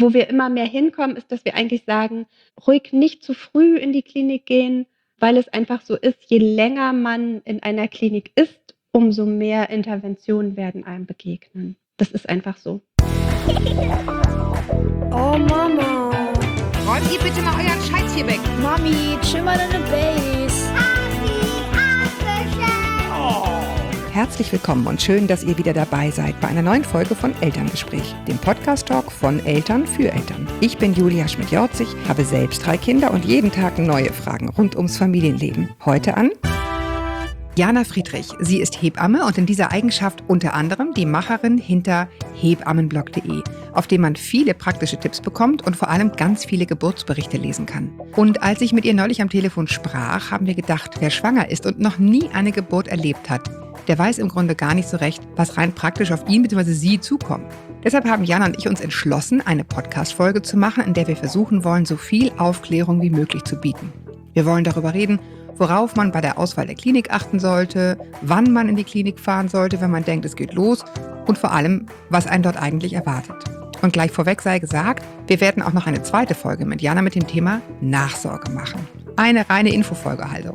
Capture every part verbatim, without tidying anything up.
Wo wir immer mehr hinkommen, ist, dass wir eigentlich sagen, ruhig nicht zu früh in die Klinik gehen, weil es einfach so ist, je länger man in einer Klinik ist, umso mehr Interventionen werden einem begegnen. Das ist einfach so. Oh Mama. Räumt ihr bitte mal euren Scheiß hier weg. Mami, chill mal deine Base. Herzlich willkommen und schön, dass ihr wieder dabei seid bei einer neuen Folge von Elterngespräch, dem Podcast-Talk von Eltern für Eltern. Ich bin Julia Schmidt-Jorzig, habe selbst drei Kinder und jeden Tag neue Fragen rund ums Familienleben. Heute an Jana Friedrich. Sie ist Hebamme und in dieser Eigenschaft unter anderem die Macherin hinter hebammenblog punkt de, auf dem man viele praktische Tipps bekommt und vor allem ganz viele Geburtsberichte lesen kann. Und als ich mit ihr neulich am Telefon sprach, haben wir gedacht, wer schwanger ist und noch nie eine Geburt erlebt hat, der weiß im Grunde gar nicht so recht, was rein praktisch auf ihn bzw. sie zukommt. Deshalb haben Jana und ich uns entschlossen, eine Podcast-Folge zu machen, in der wir versuchen wollen, so viel Aufklärung wie möglich zu bieten. Wir wollen darüber reden, worauf man bei der Auswahl der Klinik achten sollte, wann man in die Klinik fahren sollte, wenn man denkt, es geht los und vor allem, was einen dort eigentlich erwartet. Und gleich vorweg sei gesagt, wir werden auch noch eine zweite Folge mit Jana mit dem Thema Nachsorge machen. Eine reine Infofolge also.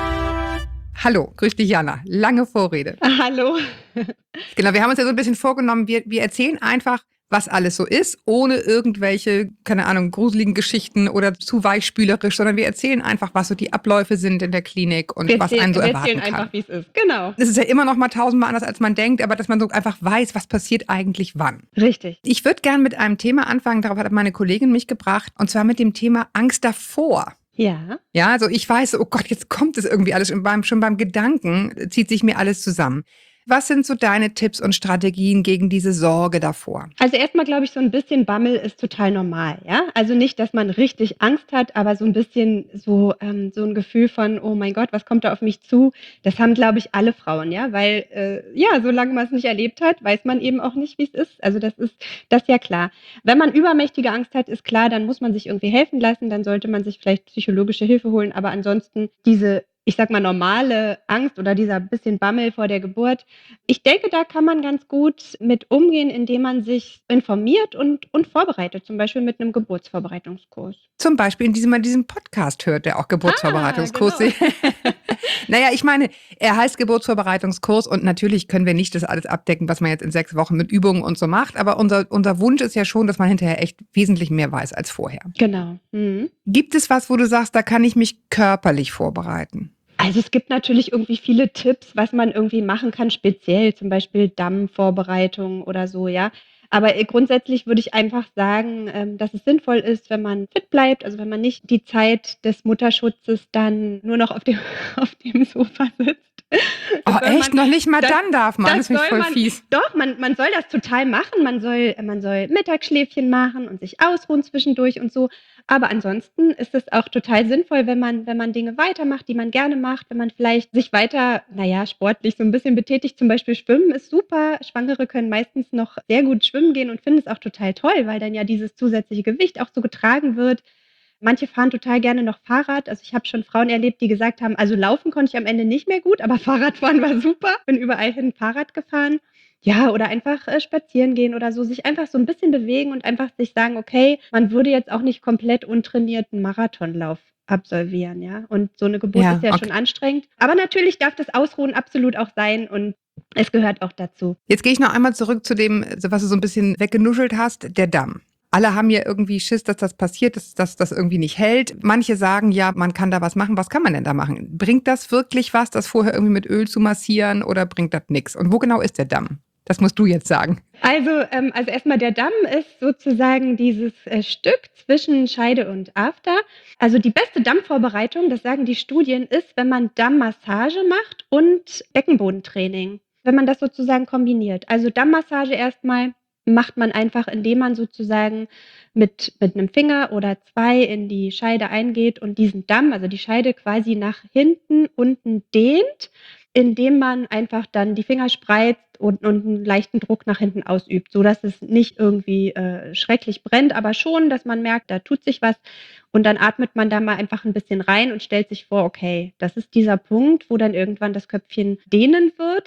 Hallo, grüß dich Jana. Lange Vorrede. Hallo. Genau, wir haben uns ja so ein bisschen vorgenommen, wir, wir erzählen einfach, was alles so ist, ohne irgendwelche, keine Ahnung, gruseligen Geschichten oder zu weichspülerisch, sondern wir erzählen einfach, was so die Abläufe sind in der Klinik und wir was erzählen, einen so wir erwarten erzählen kann. einfach, wie es ist. Genau. Es ist ja immer noch mal tausendmal anders, als man denkt, aber dass man so einfach weiß, was passiert eigentlich wann. Richtig. Ich würde gern mit einem Thema anfangen, darauf hat meine Kollegin mich gebracht, und zwar mit dem Thema Angst davor. Ja. Ja, also ich weiß, oh Gott, jetzt kommt es irgendwie alles. Schon beim, schon beim Gedanken zieht sich mir alles zusammen. Was sind so deine Tipps und Strategien gegen diese Sorge davor? Also erstmal glaube ich, so ein bisschen Bammel ist total normal, ja. Also nicht, dass man richtig Angst hat, aber so ein bisschen so, ähm, so ein Gefühl von, oh mein Gott, was kommt da auf mich zu? Das haben, glaube ich, alle Frauen, ja. Weil, äh, ja, solange man es nicht erlebt hat, weiß man eben auch nicht, wie es ist. Also das ist, das ist ja klar. Wenn man übermächtige Angst hat, ist klar, dann muss man sich irgendwie helfen lassen, dann sollte man sich vielleicht psychologische Hilfe holen. Aber ansonsten diese, ich sag mal, normale Angst oder dieser bisschen Bammel vor der Geburt. Ich denke, da kann man ganz gut mit umgehen, indem man sich informiert und, und vorbereitet, zum Beispiel mit einem Geburtsvorbereitungskurs. Zum Beispiel, indem man diesen Podcast hört, der auch Geburtsvorbereitungskurs ist. Ah, genau. Naja, ich meine, er heißt Geburtsvorbereitungskurs und natürlich können wir nicht das alles abdecken, was man jetzt in sechs Wochen mit Übungen und so macht, aber unser, unser Wunsch ist ja schon, dass man hinterher echt wesentlich mehr weiß als vorher. Genau. Mhm. Gibt es was, wo du sagst, da kann ich mich körperlich vorbereiten? Also es gibt natürlich irgendwie viele Tipps, was man irgendwie machen kann, speziell zum Beispiel Dammvorbereitung oder so, ja. Aber äh, grundsätzlich würde ich einfach sagen, ähm, dass es sinnvoll ist, wenn man fit bleibt, also wenn man nicht die Zeit des Mutterschutzes dann nur noch auf dem, auf dem Sofa sitzt. Oh, Das soll echt? man- Noch nicht mal das- dann darf man. Das, das ist mich soll voll man- fies. Doch, man, man soll das total machen. Man soll, man soll Mittagsschläfchen machen und sich ausruhen zwischendurch und so. Aber ansonsten ist es auch total sinnvoll, wenn man, wenn man Dinge weitermacht, die man gerne macht, wenn man vielleicht sich weiter, naja, sportlich so ein bisschen betätigt. Zum Beispiel Schwimmen ist super. Schwangere können meistens noch sehr gut schwimmen gehen und finden es auch total toll, weil dann ja dieses zusätzliche Gewicht auch so getragen wird. Manche fahren total gerne noch Fahrrad. Also ich habe schon Frauen erlebt, die gesagt haben, also laufen konnte ich am Ende nicht mehr gut, aber Fahrradfahren war super. Bin überall hin Fahrrad gefahren. Ja, oder einfach äh, spazieren gehen oder so, sich einfach so ein bisschen bewegen und einfach sich sagen, okay, man würde jetzt auch nicht komplett untrainierten Marathonlauf absolvieren, ja. Und so eine Geburt Ja, ist ja okay. schon anstrengend. Aber natürlich darf das Ausruhen absolut auch sein und es gehört auch dazu. Jetzt gehe ich noch einmal zurück zu dem, was du so ein bisschen weggenuschelt hast, der Damm. Alle haben ja irgendwie Schiss, dass das passiert, dass, dass das irgendwie nicht hält. Manche sagen, ja, man kann da was machen. Was kann man denn da machen? Bringt das wirklich was, das vorher irgendwie mit Öl zu massieren, oder bringt das nichts? Und wo genau ist der Damm? Das musst du jetzt sagen. Also, ähm, also erstmal der Damm ist sozusagen dieses äh, Stück zwischen Scheide und After. Also die beste Dammvorbereitung, das sagen die Studien, ist, wenn man Dammmassage macht und Beckenbodentraining. Wenn man das sozusagen kombiniert. Also Dammmassage erstmal macht man einfach, indem man sozusagen mit, mit einem Finger oder zwei in die Scheide eingeht und diesen Damm, also die Scheide quasi nach hinten unten dehnt, indem man einfach dann die Finger spreizt und, und einen leichten Druck nach hinten ausübt, sodass es nicht irgendwie äh, schrecklich brennt, aber schon, dass man merkt, da tut sich was. Und dann atmet man da mal einfach ein bisschen rein und stellt sich vor, okay, das ist dieser Punkt, wo dann irgendwann das Köpfchen dehnen wird.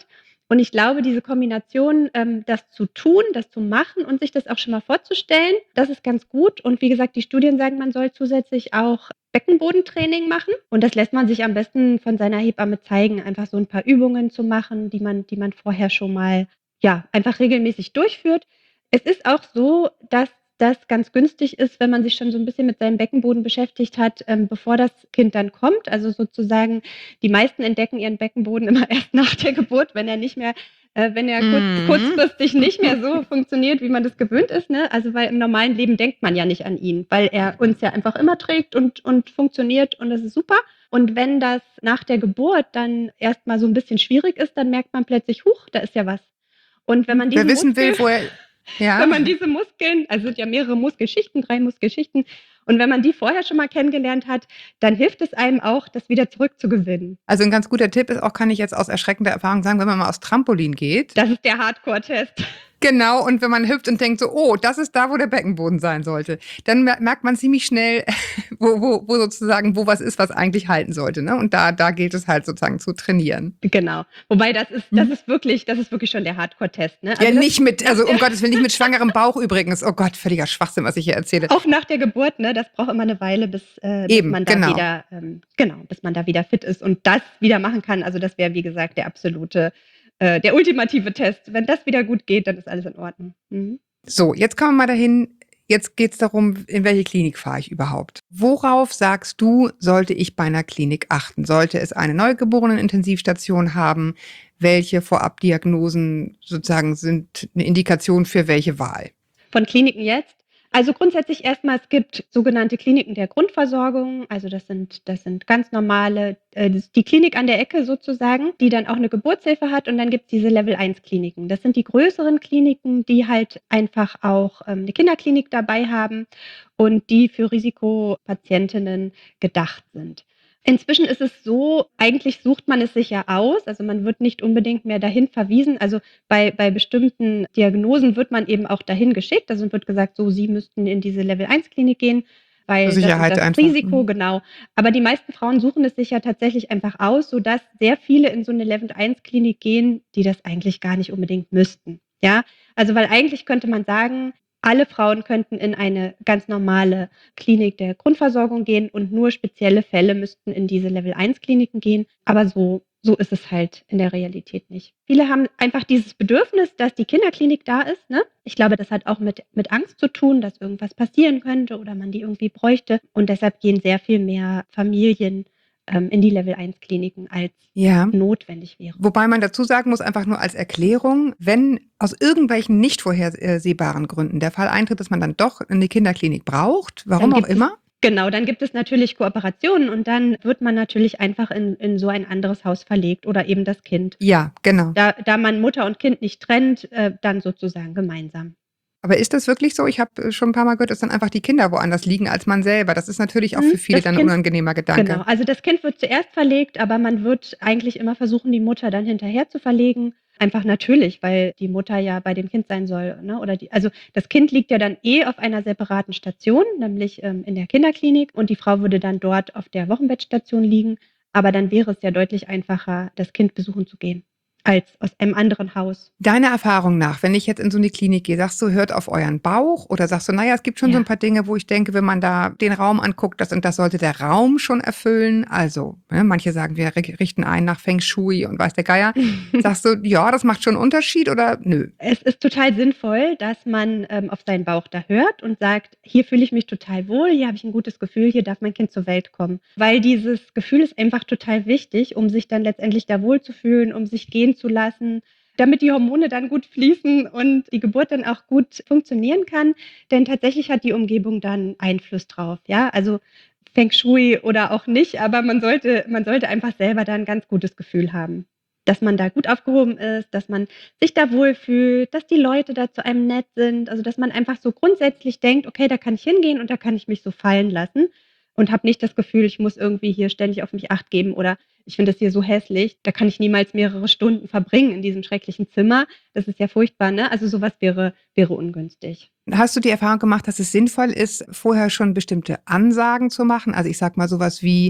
Und ich glaube, diese Kombination, ähm, das zu tun, das zu machen und sich das auch schon mal vorzustellen, das ist ganz gut. Und wie gesagt, die Studien sagen, man soll zusätzlich auch Beckenbodentraining machen. Und das lässt man sich am besten von seiner Hebamme zeigen, einfach so ein paar Übungen zu machen, die man, die man vorher schon mal, ja, einfach regelmäßig durchführt. Es ist auch so, dass das ganz günstig ist, wenn man sich schon so ein bisschen mit seinem Beckenboden beschäftigt hat, ähm, bevor das Kind dann kommt. Also sozusagen, die meisten entdecken ihren Beckenboden immer erst nach der Geburt, wenn er nicht mehr, äh, wenn er kurz, Mhm. kurzfristig nicht mehr so funktioniert, wie man das gewöhnt ist. Ne? Also weil im normalen Leben denkt man ja nicht an ihn, weil er uns ja einfach immer trägt und, und funktioniert und das ist super. Und wenn das nach der Geburt dann erstmal so ein bisschen schwierig ist, dann merkt man plötzlich, huch, da ist ja was. Und wenn man Wer diesen wissen will, Muskel, woher. Ja. wenn man diese Muskeln, also es sind ja mehrere Muskelschichten, drei Muskelschichten, und wenn man die vorher schon mal kennengelernt hat, dann hilft es einem auch, das wieder zurückzugewinnen. Also ein ganz guter Tipp ist auch, kann ich jetzt aus erschreckender Erfahrung sagen, wenn man mal aufs Trampolin geht. Das ist der Hardcore-Test. Genau, und wenn man hüpft und denkt so, oh, das ist da, wo der Beckenboden sein sollte, dann mer- merkt man ziemlich schnell, wo, wo, wo sozusagen, wo was ist, was eigentlich halten sollte. Ne? Und da, da gilt es halt sozusagen zu trainieren. Genau. Wobei das ist, das ist wirklich, das ist wirklich schon der Hardcore-Test. Ne? Also ja, das, nicht mit, also um Gottes Willen, nicht mit schwangerem Bauch übrigens. Oh Gott, völliger Schwachsinn, was ich hier erzähle. auch nach der Geburt, ne, das braucht immer eine Weile, bis, äh, bis Eben, man da genau. wieder, ähm, genau, bis man da wieder fit ist und das wieder machen kann. Also das wäre, wie gesagt, der absolute, äh, der ultimative Test. Wenn das wieder gut geht, dann ist alles in Ordnung. Mhm. So, jetzt kommen wir mal dahin. Jetzt geht es darum, in welche Klinik fahre ich überhaupt? Worauf sagst du, sollte ich bei einer Klinik achten? Sollte es eine Neugeborenenintensivstation haben? Welche Vorabdiagnosen sozusagen sind eine Indikation für welche Wahl? Von Kliniken jetzt? Also grundsätzlich erstmal, es gibt sogenannte Kliniken der Grundversorgung. Also das sind, das sind ganz normale, äh, das ist die Klinik an der Ecke sozusagen, die dann auch eine Geburtshilfe hat. Und dann gibt es diese Level eins Kliniken. Das sind die größeren Kliniken, die halt einfach auch ähm, eine Kinderklinik dabei haben und die für Risikopatientinnen gedacht sind. Inzwischen ist es so, eigentlich sucht man es sich ja aus. Also man wird nicht unbedingt mehr dahin verwiesen. Also bei, bei bestimmten Diagnosen wird man eben auch dahin geschickt. Also wird gesagt, so, Sie müssten in diese Level eins Klinik gehen, weil Zur Sicherheit das ist das einfach. Risiko, Mhm. genau. Aber die meisten Frauen suchen es sich ja tatsächlich einfach aus, sodass sehr viele in so eine Level eins Klinik gehen, die das eigentlich gar nicht unbedingt müssten. Ja, also weil eigentlich könnte man sagen, alle Frauen könnten in eine ganz normale Klinik der Grundversorgung gehen und nur spezielle Fälle müssten in diese Level eins Kliniken gehen. Aber so, so ist es halt in der Realität nicht. Viele haben einfach dieses Bedürfnis, dass die Kinderklinik da ist. Ne? Ich glaube, das hat auch mit, mit Angst zu tun, dass irgendwas passieren könnte oder man die irgendwie bräuchte. Und deshalb gehen sehr viel mehr Familien ähm, in die Level eins Kliniken als Ja. notwendig wäre. Wobei man dazu sagen muss, einfach nur als Erklärung, wenn aus irgendwelchen nicht vorhersehbaren Gründen der Fall eintritt, dass man dann doch eine Kinderklinik braucht, warum Dann auch gibt es- immer. Genau, dann gibt es natürlich Kooperationen und dann wird man natürlich einfach in, in so ein anderes Haus verlegt oder eben das Kind. Ja, genau. Da, da man Mutter und Kind nicht trennt, äh, dann sozusagen gemeinsam. Aber ist das wirklich so? Ich habe schon ein paar Mal gehört, dass dann einfach die Kinder woanders liegen als man selber. Das ist natürlich auch Hm, für viele das dann ein Kind- unangenehmer Gedanke. Genau, also das Kind wird zuerst verlegt, aber man wird eigentlich immer versuchen, die Mutter dann hinterher zu verlegen. Einfach natürlich, weil die Mutter ja bei dem Kind sein soll. Ne? Oder die, also das Kind liegt ja dann eh auf einer separaten Station, nämlich ähm, in der Kinderklinik. Und die Frau würde dann dort auf der Wochenbettstation liegen. Aber dann wäre es ja deutlich einfacher, das Kind besuchen zu gehen, als aus einem anderen Haus. Deiner Erfahrung nach, wenn ich jetzt in so eine Klinik gehe, sagst du, hört auf euren Bauch oder sagst du, naja, es gibt schon Ja. so ein paar Dinge, wo ich denke, wenn man da den Raum anguckt, das und das sollte der Raum schon erfüllen. Also, ne, manche sagen, wir richten ein nach Feng Shui und weiß der Geier. Sagst du, ja, das macht schon einen Unterschied oder nö? Es ist total sinnvoll, dass man ähm, auf seinen Bauch da hört und sagt, hier fühle ich mich total wohl, hier habe ich ein gutes Gefühl, hier darf mein Kind zur Welt kommen. Weil dieses Gefühl ist einfach total wichtig, um sich dann letztendlich da wohlzufühlen, um sich gehen zu lassen, damit die Hormone dann gut fließen und die Geburt dann auch gut funktionieren kann. Denn tatsächlich hat die Umgebung dann Einfluss drauf. Ja, also Feng Shui oder auch nicht, aber man sollte, man sollte einfach selber da ein ganz gutes Gefühl haben. Dass man da gut aufgehoben ist, dass man sich da wohlfühlt, dass die Leute da zu einem nett sind. Also dass man einfach so grundsätzlich denkt, okay, da kann ich hingehen und da kann ich mich so fallen lassen und habe nicht das Gefühl, ich muss irgendwie hier ständig auf mich Acht geben oder ich finde das hier so hässlich, da kann ich niemals mehrere Stunden verbringen in diesem schrecklichen Zimmer. Das ist ja furchtbar, ne? Also sowas wäre, wäre ungünstig. Hast du die Erfahrung gemacht, dass es sinnvoll ist, vorher schon bestimmte Ansagen zu machen? Also ich sag mal sowas wie,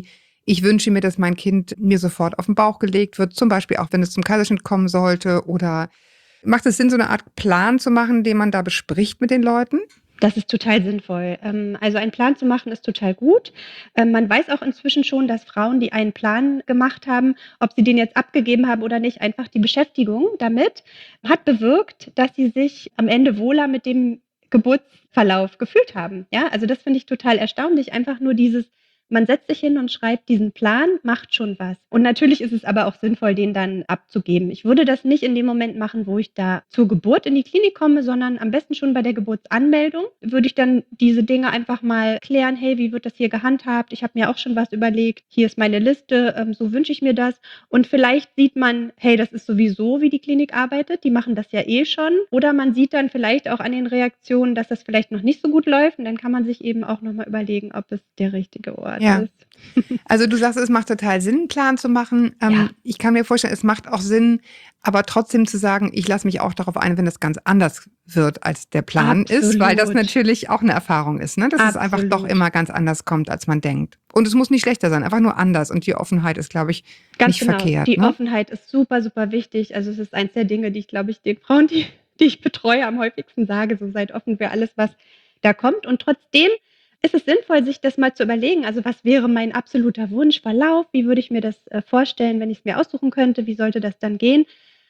ich wünsche mir, dass mein Kind mir sofort auf den Bauch gelegt wird, zum Beispiel auch, wenn es zum Kaiserschnitt kommen sollte? Oder macht es Sinn, so eine Art Plan zu machen, den man da bespricht mit den Leuten? Das ist total sinnvoll. Ähm, also einen Plan zu machen ist total gut. Ähm, man weiß auch inzwischen schon, dass Frauen, die einen Plan gemacht haben, ob sie den jetzt abgegeben haben oder nicht, einfach die Beschäftigung damit hat bewirkt, dass sie sich am Ende wohler mit dem Geburtsverlauf gefühlt haben. Ja, also das finde ich total erstaunlich. Einfach nur dieses, man setzt sich hin und schreibt diesen Plan, macht schon was. Und natürlich ist es aber auch sinnvoll, den dann abzugeben. Ich würde das nicht in dem Moment machen, wo ich da zur Geburt in die Klinik komme, sondern am besten schon bei der Geburtsanmeldung würde ich dann diese Dinge einfach mal klären. Hey, wie wird das hier gehandhabt? Ich habe mir auch schon was überlegt. Hier ist meine Liste. Ähm, so wünsche ich mir das. Und vielleicht sieht man, hey, das ist sowieso, wie die Klinik arbeitet. Die machen das ja eh schon. Oder man sieht dann vielleicht auch an den Reaktionen, dass das vielleicht noch nicht so gut läuft. Und dann kann man sich eben auch nochmal überlegen, ob es der richtige Ort Ja. ist. Also du sagst, es macht total Sinn, einen Plan zu machen. Ähm, Ja. Ich kann mir vorstellen, es macht auch Sinn, aber trotzdem zu sagen, ich lasse mich auch darauf ein, wenn das ganz anders wird, als der Plan ist, weil das Absolut. natürlich auch eine Erfahrung ist, ne? Dass es einfach doch Absolut. immer ganz anders kommt, als man denkt. Und es muss nicht schlechter sein, einfach nur anders. Und die Offenheit ist, glaube ich, Ganz nicht genau. verkehrt. Die Ne? Offenheit ist super, super wichtig. Also es ist eins der Dinge, die ich, glaube ich, den Frauen, die, die ich betreue, am häufigsten sage. So seid offen für alles, was da kommt. Und trotzdem ist es sinnvoll, sich das mal zu überlegen. Also was wäre mein absoluter Wunschverlauf? Wie würde ich mir das äh, vorstellen, wenn ich es mir aussuchen könnte? Wie sollte das dann gehen?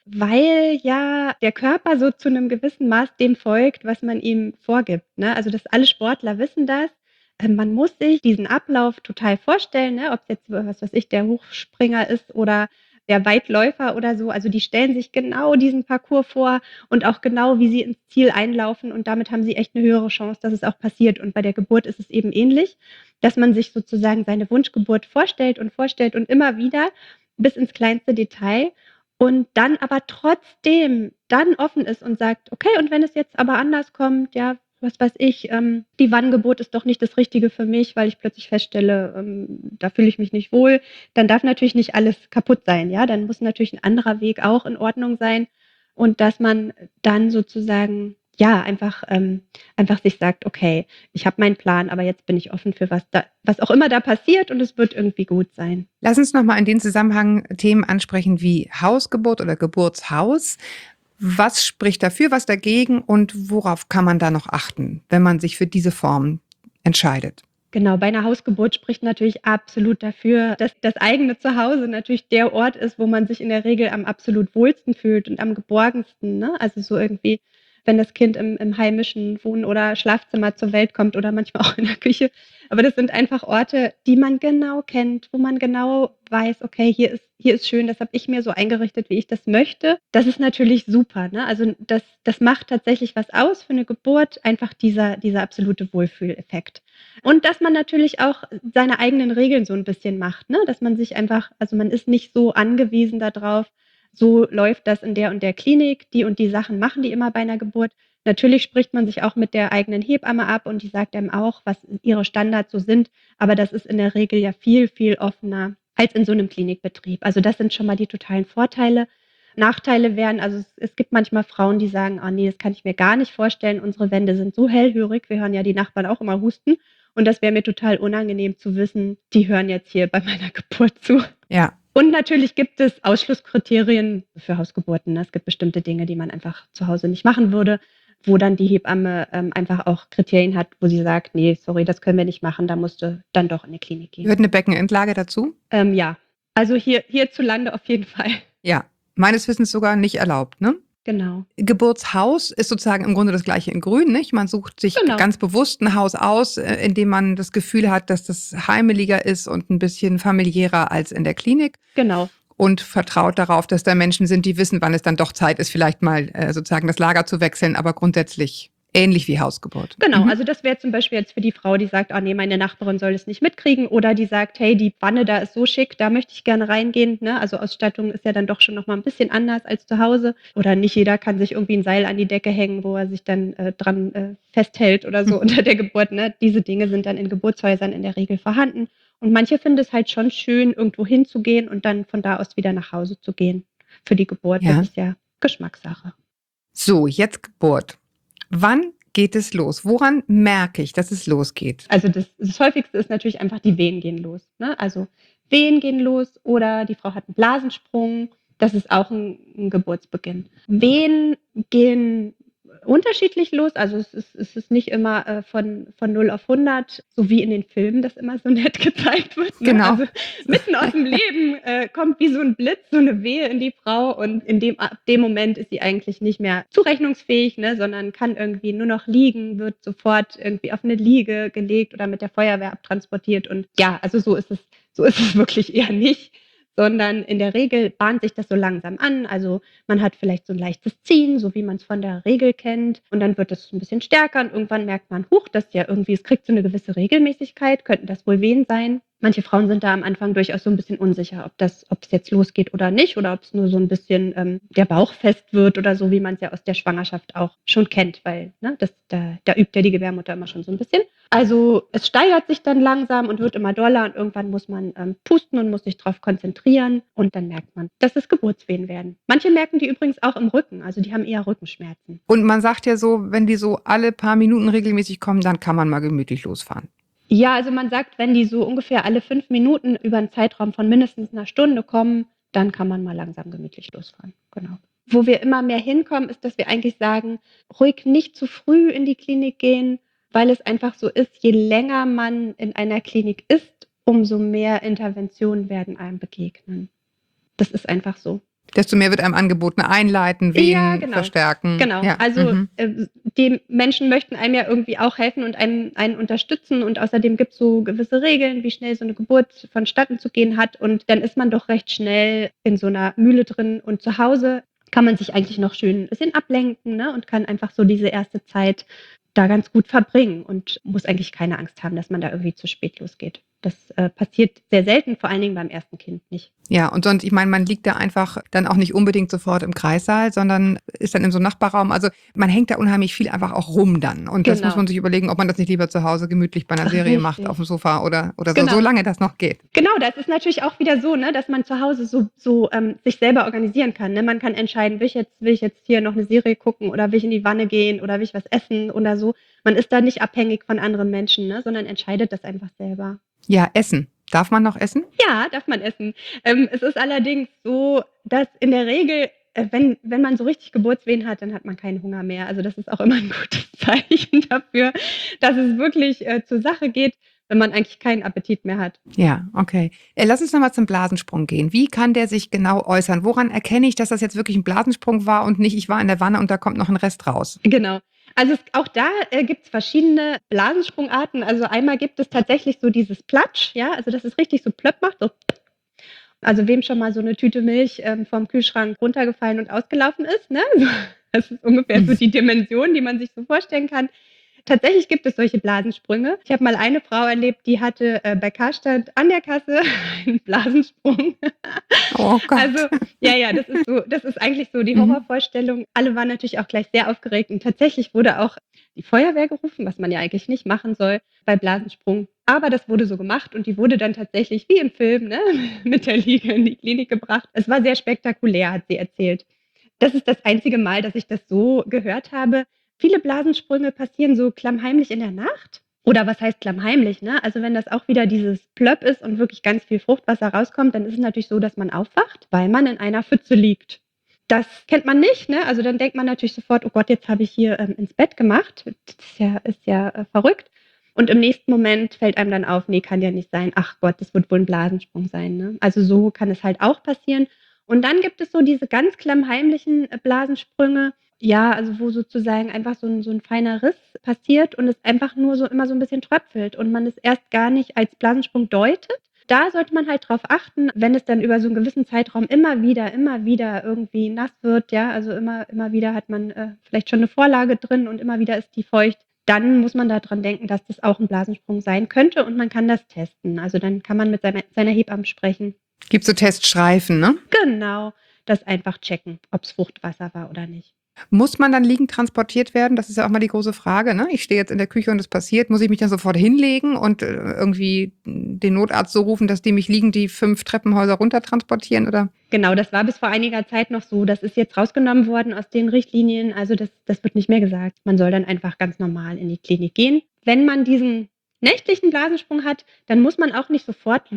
Weil ja der Körper so zu einem gewissen Maß dem folgt, was man ihm vorgibt. Ne? Also dass alle Sportler wissen das. Ähm, Man muss sich diesen Ablauf total vorstellen, ne? Ob es jetzt, was weiß ich, der Hochspringer ist oder der Weitläufer oder so. Also die stellen sich genau diesen Parcours vor und auch genau, wie sie ins Ziel einlaufen. Und damit haben sie echt eine höhere Chance, dass es auch passiert. Und bei der Geburt ist es eben ähnlich, dass man sich sozusagen seine Wunschgeburt vorstellt und vorstellt und immer wieder bis ins kleinste Detail. Und dann aber trotzdem dann offen ist und sagt, okay, und wenn es jetzt aber anders kommt, ja, was weiß ich, ähm, die Wannengeburt ist doch nicht das Richtige für mich, weil ich plötzlich feststelle, ähm, da fühle ich mich nicht wohl, dann darf natürlich nicht alles kaputt sein, ja, dann muss natürlich ein anderer Weg auch in Ordnung sein und dass man dann sozusagen, ja, einfach, ähm, einfach sich sagt, okay, ich habe meinen Plan, aber jetzt bin ich offen für was da, was auch immer da passiert und es wird irgendwie gut sein. Lass uns nochmal in den Zusammenhang Themen ansprechen wie Hausgeburt oder Geburtshaus. Was spricht dafür, was dagegen und worauf kann man da noch achten, wenn man sich für diese Form entscheidet? Genau, bei einer Hausgeburt spricht natürlich absolut dafür, dass das eigene Zuhause natürlich der Ort ist, wo man sich in der Regel am absolut wohlsten fühlt und am geborgensten. Ne? Also so irgendwie, wenn das Kind im, im heimischen Wohn- oder Schlafzimmer zur Welt kommt oder manchmal auch in der Küche. Aber das sind einfach Orte, die man genau kennt, wo man genau weiß, okay, hier ist, hier ist schön, das habe ich mir so eingerichtet, wie ich das möchte. Das ist natürlich super. Ne? Also das, das macht tatsächlich was aus für eine Geburt, einfach dieser, dieser absolute Wohlfühleffekt. Und dass man natürlich auch seine eigenen Regeln so ein bisschen macht, ne? Dass man sich einfach, also man ist nicht so angewiesen darauf, so läuft das in der und der Klinik, die und die Sachen machen die immer bei einer Geburt. Natürlich spricht man sich auch mit der eigenen Hebamme ab und die sagt einem auch, was ihre Standards so sind, aber das ist in der Regel ja viel, viel offener als in so einem Klinikbetrieb. Also das sind schon mal die totalen Vorteile. Nachteile wären, also es, es gibt manchmal Frauen, die sagen, oh nee, das kann ich mir gar nicht vorstellen, unsere Wände sind so hellhörig, wir hören ja die Nachbarn auch immer husten und das wäre mir total unangenehm zu wissen, die hören jetzt hier bei meiner Geburt zu. Ja. Und natürlich gibt es Ausschlusskriterien für Hausgeburten. Ne? Es gibt bestimmte Dinge, die man einfach zu Hause nicht machen würde, wo dann die Hebamme ähm, einfach auch Kriterien hat, wo sie sagt, nee, sorry, das können wir nicht machen, da musst du dann doch in die Klinik gehen. Gehört eine Beckenendlage dazu? Ähm, ja, also hier hierzulande auf jeden Fall. Ja, meines Wissens sogar nicht erlaubt, ne? Genau. Geburtshaus ist sozusagen im Grunde das gleiche in Grün, nicht? Man sucht sich Genau. ganz bewusst ein Haus aus, äh, in dem man das Gefühl hat, dass das heimeliger ist und ein bisschen familiärer als in der Klinik. Genau. Und vertraut darauf, dass da Menschen sind, die wissen, wann es dann doch Zeit ist, vielleicht mal äh, sozusagen das Lager zu wechseln, aber grundsätzlich ähnlich wie Hausgeburt. Genau, Mhm. also das wäre zum Beispiel jetzt für die Frau, die sagt, ah nee, meine Nachbarin soll es nicht mitkriegen oder die sagt, hey, die Wanne da ist so schick, da möchte ich gerne reingehen. Ne? Also Ausstattung ist ja dann doch schon nochmal ein bisschen anders als zu Hause oder nicht jeder kann sich irgendwie ein Seil an die Decke hängen, wo er sich dann äh, dran äh, festhält oder so Mhm. unter der Geburt. Ne? Diese Dinge sind dann in Geburtshäusern in der Regel vorhanden und manche finden es halt schon schön, irgendwo hinzugehen und dann von da aus wieder nach Hause zu gehen für die Geburt. Ja. Das ist ja Geschmackssache. So, jetzt Geburt. Wann geht es los? Woran merke ich, dass es losgeht? Also das, das häufigste ist natürlich einfach, die Wehen gehen los. Ne? Also Wehen gehen los oder die Frau hat einen Blasensprung. Das ist auch ein, ein Geburtsbeginn. Wehen gehen unterschiedlich los. Also es ist, es ist nicht immer äh, von, von null auf hundert, so wie in den Filmen das immer so nett gezeigt wird. Ne? Genau. Also mitten aus dem Leben äh, kommt wie so ein Blitz so eine Wehe in die Frau und in dem, ab dem Moment ist sie eigentlich nicht mehr zurechnungsfähig, ne, sondern kann irgendwie nur noch liegen, wird sofort irgendwie auf eine Liege gelegt oder mit der Feuerwehr abtransportiert. Und ja, also so ist es, so ist es wirklich eher nicht. Sondern in der Regel bahnt sich das so langsam an. Also man hat vielleicht so ein leichtes Ziehen, so wie man es von der Regel kennt. Und dann wird es ein bisschen stärker und irgendwann merkt man, huch, das ist ja irgendwie, es kriegt so eine gewisse Regelmäßigkeit, könnten das wohl Wehen sein. Manche Frauen sind da am Anfang durchaus so ein bisschen unsicher, ob das, ob es jetzt losgeht oder nicht oder ob es nur so ein bisschen ähm, der Bauch fest wird oder so, wie man es ja aus der Schwangerschaft auch schon kennt, weil ne, das, da, da übt ja die Gebärmutter immer schon so ein bisschen. Also es steigert sich dann langsam und wird immer doller und irgendwann muss man ähm, pusten und muss sich darauf konzentrieren und dann merkt man, dass es Geburtswehen werden. Manche merken die übrigens auch im Rücken, also die haben eher Rückenschmerzen. Und man sagt ja so, wenn die so alle paar Minuten regelmäßig kommen, dann kann man mal gemütlich losfahren. Ja, also man sagt, wenn die so ungefähr alle fünf Minuten über einen Zeitraum von mindestens einer Stunde kommen, dann kann man mal langsam gemütlich losfahren. Genau. Wo wir immer mehr hinkommen, ist, dass wir eigentlich sagen, ruhig nicht zu früh in die Klinik gehen, weil es einfach so ist, je länger man in einer Klinik ist, umso mehr Interventionen werden einem begegnen. Das ist einfach so. Desto mehr wird einem angeboten, einleiten, wehen, Ja, genau. verstärken. Genau, Ja. also mhm. äh, die Menschen möchten einem ja irgendwie auch helfen und einem, einen unterstützen und außerdem gibt es so gewisse Regeln, wie schnell so eine Geburt vonstatten zu gehen hat und dann ist man doch recht schnell in so einer Mühle drin und zu Hause kann man sich eigentlich noch schön ein bisschen ablenken, ne, und kann einfach so diese erste Zeit da ganz gut verbringen und muss eigentlich keine Angst haben, dass man da irgendwie zu spät losgeht. Das äh, passiert sehr selten, vor allen Dingen beim ersten Kind nicht. Ja, und sonst, ich meine, man liegt da einfach dann auch nicht unbedingt sofort im Kreissaal, sondern ist dann in so einem Nachbarraum. Also man hängt da unheimlich viel einfach auch rum dann. Und das Genau. muss man sich überlegen, ob man das nicht lieber zu Hause gemütlich bei einer Serie Richtig. macht, auf dem Sofa oder, oder Genau. so, solange das noch geht. Genau, das ist natürlich auch wieder so, ne, dass man zu Hause so, so ähm, sich selber organisieren kann. Ne? Man kann entscheiden, will ich, jetzt, will ich jetzt hier noch eine Serie gucken oder will ich in die Wanne gehen oder will ich was essen oder so. Man ist da nicht abhängig von anderen Menschen, ne, sondern entscheidet das einfach selber. Ja, essen. Darf man noch essen? Ja, darf man essen. Ähm, es ist allerdings so, dass in der Regel, äh, wenn, wenn man so richtig Geburtswehen hat, dann hat man keinen Hunger mehr. Also das ist auch immer ein gutes Zeichen dafür, dass es wirklich äh, zur Sache geht, wenn man eigentlich keinen Appetit mehr hat. Ja, okay. Äh, lass uns nochmal zum Blasensprung gehen. Wie kann der sich genau äußern? Woran erkenne ich, dass das jetzt wirklich ein Blasensprung war und nicht, ich war in der Wanne und da kommt noch ein Rest raus? Genau. Also es, auch da äh, gibt es verschiedene Blasensprungarten. Also einmal gibt es tatsächlich so dieses Platsch, ja, also dass es richtig so plöpp macht. So. Also wem schon mal so eine Tüte Milch ähm, vom Kühlschrank runtergefallen und ausgelaufen ist, ne? Das ist ungefähr so die Dimension, die man sich so vorstellen kann. Tatsächlich gibt es solche Blasensprünge. Ich habe mal eine Frau erlebt, die hatte äh, bei Karstadt an der Kasse einen Blasensprung. Oh Gott. Also, ja, ja, das ist so, das ist eigentlich so die Horrorvorstellung. Alle waren natürlich auch gleich sehr aufgeregt und tatsächlich wurde auch die Feuerwehr gerufen, was man ja eigentlich nicht machen soll bei Blasensprung. Aber das wurde so gemacht und die wurde dann tatsächlich wie im Film, ne, mit der Liege in die Klinik gebracht. Es war sehr spektakulär, hat sie erzählt. Das ist das einzige Mal, dass ich das so gehört habe. Viele Blasensprünge passieren so klammheimlich in der Nacht. Oder was heißt klammheimlich, ne? Also wenn das auch wieder dieses Plöpp ist und wirklich ganz viel Fruchtwasser rauskommt, dann ist es natürlich so, dass man aufwacht, weil man in einer Pfütze liegt. Das kennt man nicht, ne? Also dann denkt man natürlich sofort, oh Gott, jetzt habe ich hier ähm, ins Bett gemacht. Das ist ja, ist ja äh, verrückt. Und im nächsten Moment fällt einem dann auf, nee, kann ja nicht sein. Ach Gott, das wird wohl ein Blasensprung sein, ne? Also so kann es halt auch passieren. Und dann gibt es so diese ganz klammheimlichen äh, Blasensprünge, ja, also wo sozusagen einfach so ein, so ein feiner Riss passiert und es einfach nur so immer so ein bisschen tröpfelt und man es erst gar nicht als Blasensprung deutet. Da sollte man halt drauf achten, wenn es dann über so einen gewissen Zeitraum immer wieder, immer wieder irgendwie nass wird, ja, also immer, immer wieder hat man äh, vielleicht schon eine Vorlage drin und immer wieder ist die feucht, dann muss man daran denken, dass das auch ein Blasensprung sein könnte und man kann das testen. Also dann kann man mit seiner, seiner Hebamme sprechen. Gibt so Teststreifen, ne? Genau, das einfach checken, ob es Fruchtwasser war oder nicht. Muss man dann liegend transportiert werden? Das ist ja auch mal die große Frage, ne? Ich stehe jetzt in der Küche und es passiert. Muss ich mich dann sofort hinlegen und äh, irgendwie den Notarzt so rufen, dass die mich liegend die fünf Treppenhäuser runter transportieren, oder? Genau, das war bis vor einiger Zeit noch so. Das ist jetzt rausgenommen worden aus den Richtlinien. Also das, das wird nicht mehr gesagt. Man soll dann einfach ganz normal in die Klinik gehen. Wenn man diesen nächtlichen Blasensprung hat, dann muss man auch nicht sofort los.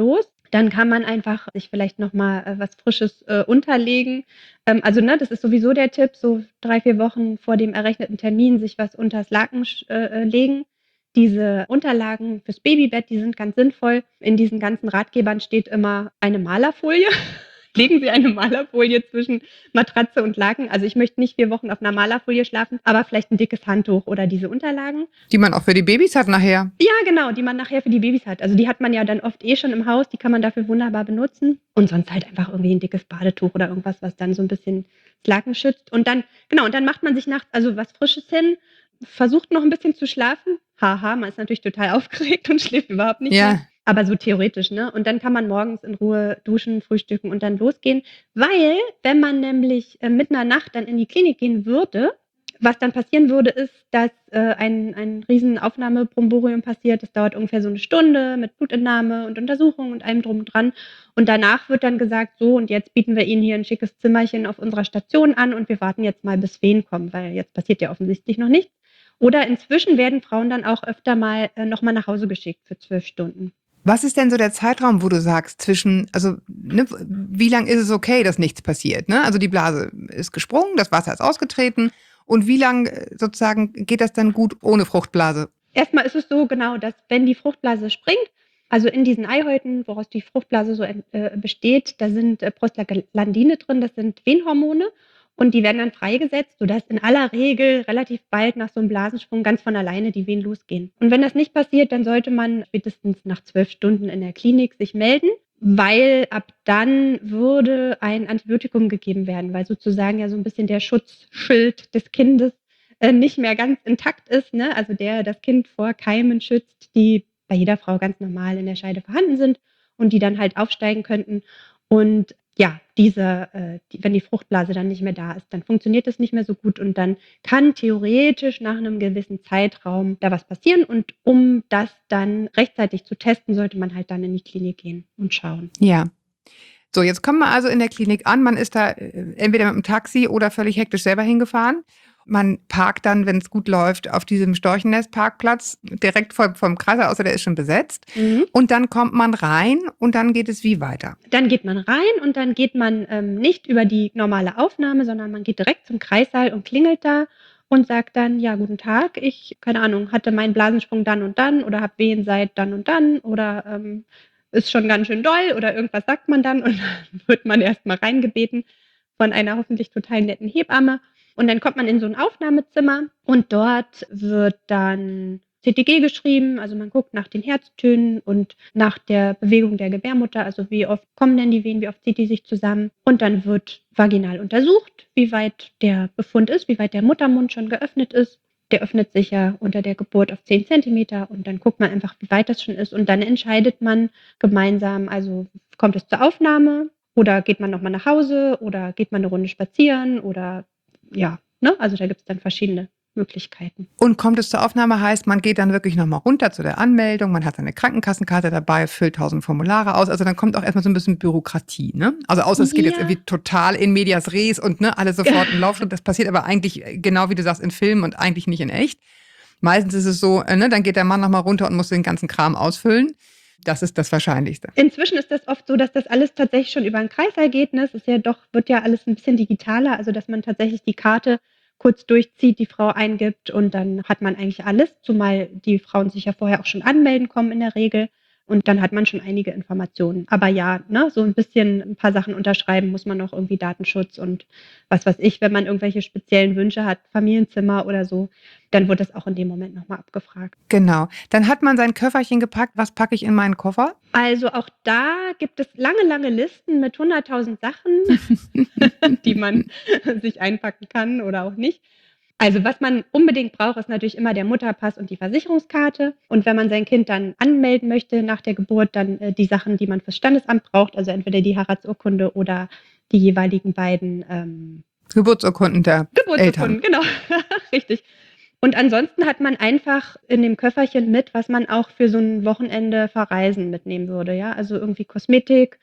Dann kann man einfach sich vielleicht noch mal äh, was Frisches äh, unterlegen. Ähm, also ne, das ist sowieso der Tipp, so drei, vier Wochen vor dem errechneten Termin sich was unters Laken sch- äh, äh, legen. Diese Unterlagen fürs Babybett, die sind ganz sinnvoll. In diesen ganzen Ratgebern steht immer eine Malerfolie. Legen Sie eine Malerfolie zwischen Matratze und Laken. Also ich möchte nicht vier Wochen auf einer Malerfolie schlafen, aber vielleicht ein dickes Handtuch oder diese Unterlagen. Die man auch für die Babys hat nachher. Ja, genau, die man nachher für die Babys hat. Also die hat man ja dann oft eh schon im Haus, die kann man dafür wunderbar benutzen. Und sonst halt einfach irgendwie ein dickes Badetuch oder irgendwas, was dann so ein bisschen das Laken schützt. Und dann, genau, und dann macht man sich nachts also was Frisches hin, versucht noch ein bisschen zu schlafen. Haha, man ist natürlich total aufgeregt und schläft überhaupt nicht Ja. mehr. Aber so theoretisch, ne? Und dann kann man morgens in Ruhe duschen, frühstücken und dann losgehen. Weil, wenn man nämlich äh, mitten in der Nacht dann in die Klinik gehen würde, was dann passieren würde, ist, dass äh, ein, ein riesen Aufnahmebromborium passiert. Das dauert ungefähr so eine Stunde mit Blutentnahme und Untersuchung und allem drum und dran. Und danach wird dann gesagt, so und jetzt bieten wir Ihnen hier ein schickes Zimmerchen auf unserer Station an und wir warten jetzt mal, bis Wehen kommen, weil jetzt passiert ja offensichtlich noch nichts. Oder inzwischen werden Frauen dann auch öfter mal äh, nochmal nach Hause geschickt für zwölf Stunden. Was ist denn so der Zeitraum, wo du sagst, zwischen, also ne, wie lang ist es okay, dass nichts passiert? Ne? Also die Blase ist gesprungen, das Wasser ist ausgetreten. Und wie lang äh, sozusagen geht das dann gut ohne Fruchtblase? Erstmal ist es so genau, dass wenn die Fruchtblase springt, also in diesen Eihäuten, woraus die Fruchtblase so äh, besteht, da sind äh, Prostaglandine drin, das sind Wehenhormone und die werden dann freigesetzt, sodass in aller Regel relativ bald nach so einem Blasensprung ganz von alleine die Wehen losgehen. Und wenn das nicht passiert, dann sollte man spätestens nach zwölf Stunden in der Klinik sich melden, weil ab dann würde ein Antibiotikum gegeben werden, weil sozusagen ja so ein bisschen der Schutzschild des Kindes äh, nicht mehr ganz intakt ist, ne? Also der das Kind vor Keimen schützt, die bei jeder Frau ganz normal in der Scheide vorhanden sind und die dann halt aufsteigen könnten. Und ja, diese, äh, die, wenn die Fruchtblase dann nicht mehr da ist, dann funktioniert das nicht mehr so gut und dann kann theoretisch nach einem gewissen Zeitraum da was passieren. Und um das dann rechtzeitig zu testen, sollte man halt dann in die Klinik gehen und schauen. Ja. So, jetzt kommen wir also in der Klinik an. Man ist da äh, entweder mit dem Taxi oder völlig hektisch selber hingefahren. Man parkt dann, wenn es gut läuft, auf diesem Storchennest-Parkplatz direkt vor, vom Kreißsaal, außer der ist schon besetzt. Mhm. Und dann kommt man rein und dann geht es wie weiter? Dann geht man rein und dann geht man ähm, nicht über die normale Aufnahme, sondern man geht direkt zum Kreissaal und klingelt da und sagt dann, ja, guten Tag, ich, keine Ahnung, hatte meinen Blasensprung dann und dann oder habe Wehen seit dann und dann oder ähm, ist schon ganz schön doll oder irgendwas sagt man dann und dann wird man erstmal reingebeten von einer hoffentlich total netten Hebamme. Und dann kommt man in so ein Aufnahmezimmer und dort wird dann C T G geschrieben, also man guckt nach den Herztönen und nach der Bewegung der Gebärmutter, also wie oft kommen denn die Wehen, wie oft zieht die sich zusammen. Und dann wird vaginal untersucht, wie weit der Befund ist, wie weit der Muttermund schon geöffnet ist. Der öffnet sich ja unter der Geburt auf zehn Zentimeter und dann guckt man einfach, wie weit das schon ist. Und dann entscheidet man gemeinsam, also kommt es zur Aufnahme oder geht man nochmal nach Hause oder geht man eine Runde spazieren oder ja, ne? Also da gibt es dann verschiedene Möglichkeiten. Und kommt es zur Aufnahme, heißt, man geht dann wirklich nochmal runter zu der Anmeldung, man hat seine Krankenkassenkarte dabei, füllt tausend Formulare aus, also dann kommt auch erstmal so ein bisschen Bürokratie, ne? Also außer es geht Ja. jetzt irgendwie total in medias res und ne, alle sofort im Laufschritt, das passiert aber eigentlich, genau wie du sagst, in Filmen und eigentlich nicht in echt. Meistens ist es so, äh, ne, dann geht der Mann nochmal runter und muss den ganzen Kram ausfüllen. Das ist das Wahrscheinlichste. Inzwischen ist das oft so, dass das alles tatsächlich schon über einen Kreißsaal geht. Ne? Es ist ja doch, wird ja alles ein bisschen digitaler, also dass man tatsächlich die Karte kurz durchzieht, die Frau eingibt und dann hat man eigentlich alles, zumal die Frauen sich ja vorher auch schon anmelden kommen in der Regel. Und dann hat man schon einige Informationen. Aber ja, ne, so ein bisschen ein paar Sachen unterschreiben muss man noch, irgendwie Datenschutz und was weiß ich, wenn man irgendwelche speziellen Wünsche hat, Familienzimmer oder so, dann wird das auch in dem Moment nochmal abgefragt. Genau. Dann hat man sein Köfferchen gepackt. Was packe ich in meinen Koffer? Also auch da gibt es lange, lange Listen mit hunderttausend Sachen, die man sich einpacken kann oder auch nicht. Also was man unbedingt braucht, ist natürlich immer der Mutterpass und die Versicherungskarte. Und wenn man sein Kind dann anmelden möchte nach der Geburt, dann äh, die Sachen, die man fürs Standesamt braucht, also entweder die Heiratsurkunde oder die jeweiligen beiden ähm, Geburtsurkunden der Geburtsurkunden, Eltern. genau, richtig. Und ansonsten hat man einfach in dem Köfferchen mit, was man auch für so ein Wochenende verreisen mitnehmen würde. Ja? Also irgendwie Kosmetik,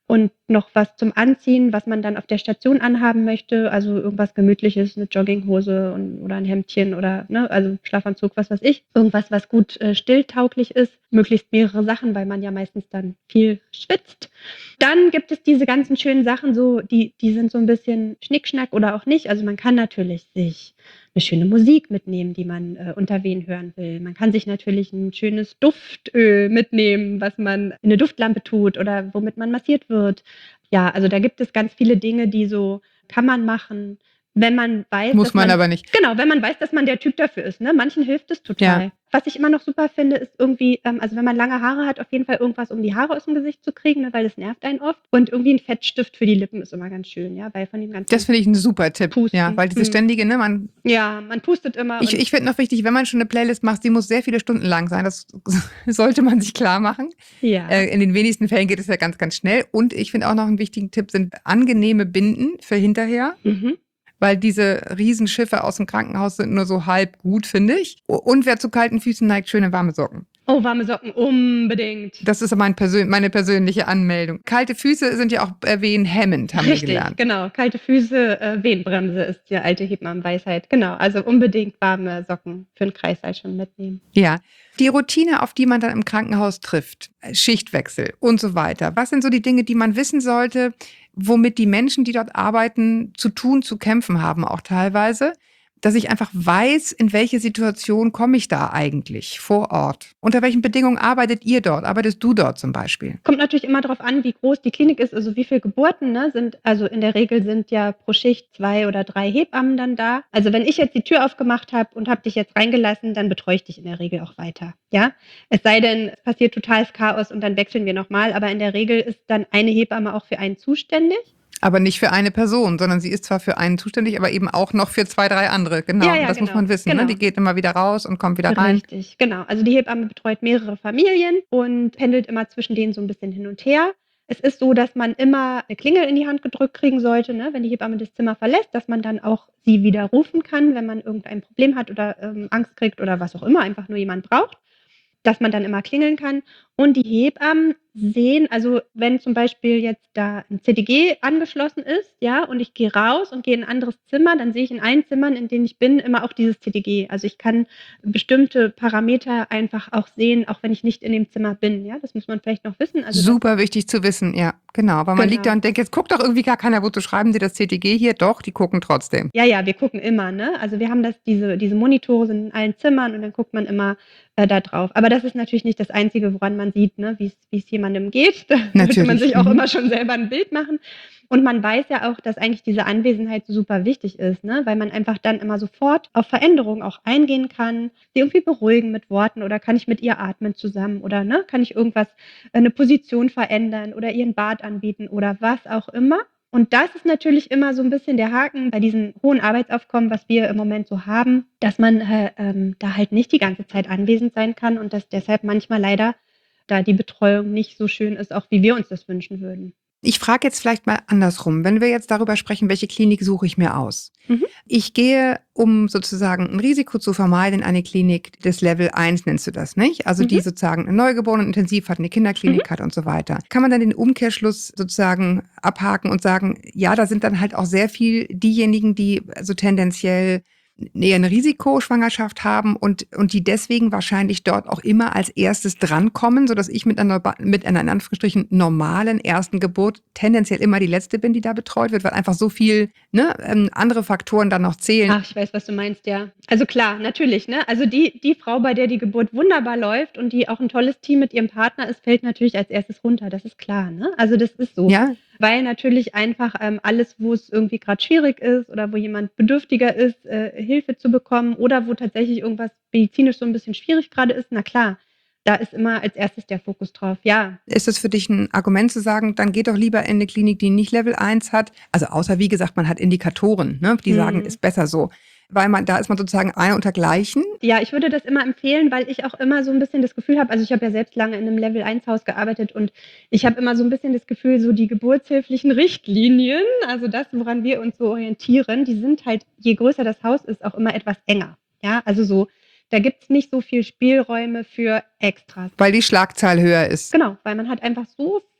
und noch was zum Anziehen, was man dann auf der Station anhaben möchte. Also irgendwas Gemütliches, eine Jogginghose und, oder ein Hemdchen oder ne, also Schlafanzug, was weiß ich. Irgendwas, was gut äh, stilltauglich ist. Möglichst mehrere Sachen, weil man ja meistens dann viel schwitzt. Dann gibt es diese ganzen schönen Sachen, so die, die sind so ein bisschen Schnickschnack oder auch nicht. Also man kann natürlich sich eine schöne Musik mitnehmen, die man äh, unter Wehen hören will. Man kann sich natürlich ein schönes Duftöl mitnehmen, was man in eine Duftlampe tut oder womit man massiert wird. Ja, also da gibt es ganz viele Dinge, die so kann man machen, wenn man weiß, Muss dass man man aber nicht. genau, wenn man weiß, dass man der Typ dafür ist. Ne? Manchen hilft es total. Ja. Was ich immer noch super finde, ist irgendwie, ähm, also wenn man lange Haare hat, auf jeden Fall irgendwas, um die Haare aus dem Gesicht zu kriegen, ne, weil das nervt einen oft. Und irgendwie ein Fettstift für die Lippen ist immer ganz schön, ja, weil von dem ganzen Das finde ich ein super Tipp. Pusten. Ja, weil diese Hm. ständige, ne, man. Ja, man pustet immer. Ich, und ich finde noch wichtig, wenn man schon eine Playlist macht, die muss sehr viele Stunden lang sein. Das sollte man sich klar machen. ja. Äh, in den wenigsten Fällen geht es ja ganz, ganz schnell. Und ich finde auch noch einen wichtigen Tipp sind angenehme Binden für hinterher. Mhm. Weil diese Riesenschiffe aus dem Krankenhaus sind nur so halb gut, finde ich. Und wer zu kalten Füßen neigt, schöne warme Socken. Oh, warme Socken, unbedingt. Das ist mein Persön- meine persönliche Anmeldung. Kalte Füße sind ja auch äh, wehenhemmend, haben Richtig, wir gelernt. genau. Kalte Füße, äh, Wehenbremse ist die alte Hebammenweisheit. Genau, also unbedingt warme Socken für den Kreißsaal schon mitnehmen. Ja, die Routine, auf die man dann im Krankenhaus trifft, Schichtwechsel und so weiter. Was sind so die Dinge, die man wissen sollte, womit die Menschen, die dort arbeiten, zu tun, zu kämpfen haben, auch teilweise? Dass ich einfach weiß, in welche Situation komme ich da eigentlich vor Ort? Unter welchen Bedingungen arbeitet ihr dort? Arbeitest du dort zum Beispiel? Kommt natürlich immer darauf an, wie groß die Klinik ist, also wie viele Geburten ne, sind. Also in der Regel sind ja pro Schicht zwei oder drei Hebammen dann da. Also wenn ich jetzt die Tür aufgemacht habe und habe dich jetzt reingelassen, dann betreue ich dich in der Regel auch weiter. Ja, es sei denn, es passiert totales Chaos und dann wechseln wir nochmal. Aber in der Regel ist dann eine Hebamme auch für einen zuständig. Aber nicht für eine Person, sondern sie ist zwar für einen zuständig, aber eben auch noch für zwei, drei andere. Genau, Ja, ja, das genau. muss man wissen. Genau. Ne? Die geht immer wieder raus und kommt wieder rein. Richtig, genau. Also die Hebamme betreut mehrere Familien und pendelt immer zwischen denen so ein bisschen hin und her. Es ist so, dass man immer eine Klingel in die Hand gedrückt kriegen sollte, ne, wenn die Hebamme das Zimmer verlässt, dass man dann auch sie wieder rufen kann, wenn man irgendein Problem hat oder ähm, Angst kriegt oder was auch immer, einfach nur jemand braucht, dass man dann immer klingeln kann. Und die Hebammen sehen, also wenn zum Beispiel jetzt da ein C D G angeschlossen ist, ja, und ich gehe raus und gehe in ein anderes Zimmer, dann sehe ich in allen Zimmern, in denen ich bin, immer auch dieses C D G. Also ich kann bestimmte Parameter einfach auch sehen, auch wenn ich nicht in dem Zimmer bin. Ja, das muss man vielleicht noch wissen. Also Super wichtig zu wissen, ja, genau. Weil man Genau. liegt da und denkt, jetzt guckt doch irgendwie gar keiner, wozu schreiben Sie das C T G hier? Doch, die gucken trotzdem. Ja, ja, wir gucken immer, ne? Also wir haben das, diese, diese Monitore sind in allen Zimmern und dann guckt man immer äh, da drauf. Aber das ist natürlich nicht das Einzige, woran man sieht, ne, wie es jemandem geht. Da sollte man Natürlich, sich auch mhm. immer schon selber ein Bild machen. Und man weiß ja auch, dass eigentlich diese Anwesenheit so super wichtig ist, ne? Weil man einfach dann immer sofort auf Veränderungen auch eingehen kann, sie irgendwie beruhigen mit Worten oder kann ich mit ihr atmen zusammen oder ne, kann ich irgendwas, äh, eine Position verändern oder ihr ein Bad anbieten oder was auch immer. Und das ist natürlich immer so ein bisschen der Haken bei diesem hohen Arbeitsaufkommen, was wir im Moment so haben, dass man äh, ähm, da halt nicht die ganze Zeit anwesend sein kann und dass deshalb manchmal leider da die Betreuung nicht so schön ist, auch wie wir uns das wünschen würden. Ich frage jetzt vielleicht mal andersrum. Wenn wir jetzt darüber sprechen, welche Klinik suche ich mir aus? Mhm. Ich gehe, um sozusagen ein Risiko zu vermeiden, in eine Klinik des Level eins, nennst du das, nicht? Also die Mhm. sozusagen eine Neugeborenenintensiv hat, eine Kinderklinik hat und so weiter. Kann man dann den Umkehrschluss sozusagen abhaken und sagen, ja, da sind dann halt auch sehr viel diejenigen, die so tendenziell eher eine Risikoschwangerschaft haben und, und die deswegen wahrscheinlich dort auch immer als erstes drankommen, sodass ich mit einer, mit einer in Anführungsstrichen normalen ersten Geburt tendenziell immer die letzte bin, die da betreut wird, weil einfach so viel ne, ähm, andere Faktoren dann noch zählen. Ach, ich weiß, was du meinst, ja. Also klar, natürlich, ne? Also die, die Frau, bei der die Geburt wunderbar läuft und die auch ein tolles Team mit ihrem Partner ist, fällt natürlich als erstes runter. Das ist klar, ne? Also das ist so. Ja, Weil natürlich einfach ähm, alles, wo es irgendwie gerade schwierig ist oder wo jemand bedürftiger ist, äh, Hilfe zu bekommen oder wo tatsächlich irgendwas medizinisch so ein bisschen schwierig gerade ist, na klar, da ist immer als erstes der Fokus drauf. Ja, ist es für dich ein Argument zu sagen, dann geht doch lieber in eine Klinik, die nicht Level eins hat? Also außer, wie gesagt, man hat Indikatoren, ne, die Mhm. sagen, ist besser so. Weil man, da ist man sozusagen einer unter Gleichen. Ja, ich würde das immer empfehlen, weil ich auch immer so ein bisschen das Gefühl habe, also ich habe ja selbst lange in einem Level eins Haus gearbeitet und ich habe immer so ein bisschen das Gefühl, so die geburtshilflichen Richtlinien, also das, woran wir uns so orientieren, die sind halt, je größer das Haus ist, auch immer etwas enger. Ja, also so, da gibt's nicht so viel Spielräume für Extras. Weil die Schlagzahl höher ist. Genau, weil man hat einfach so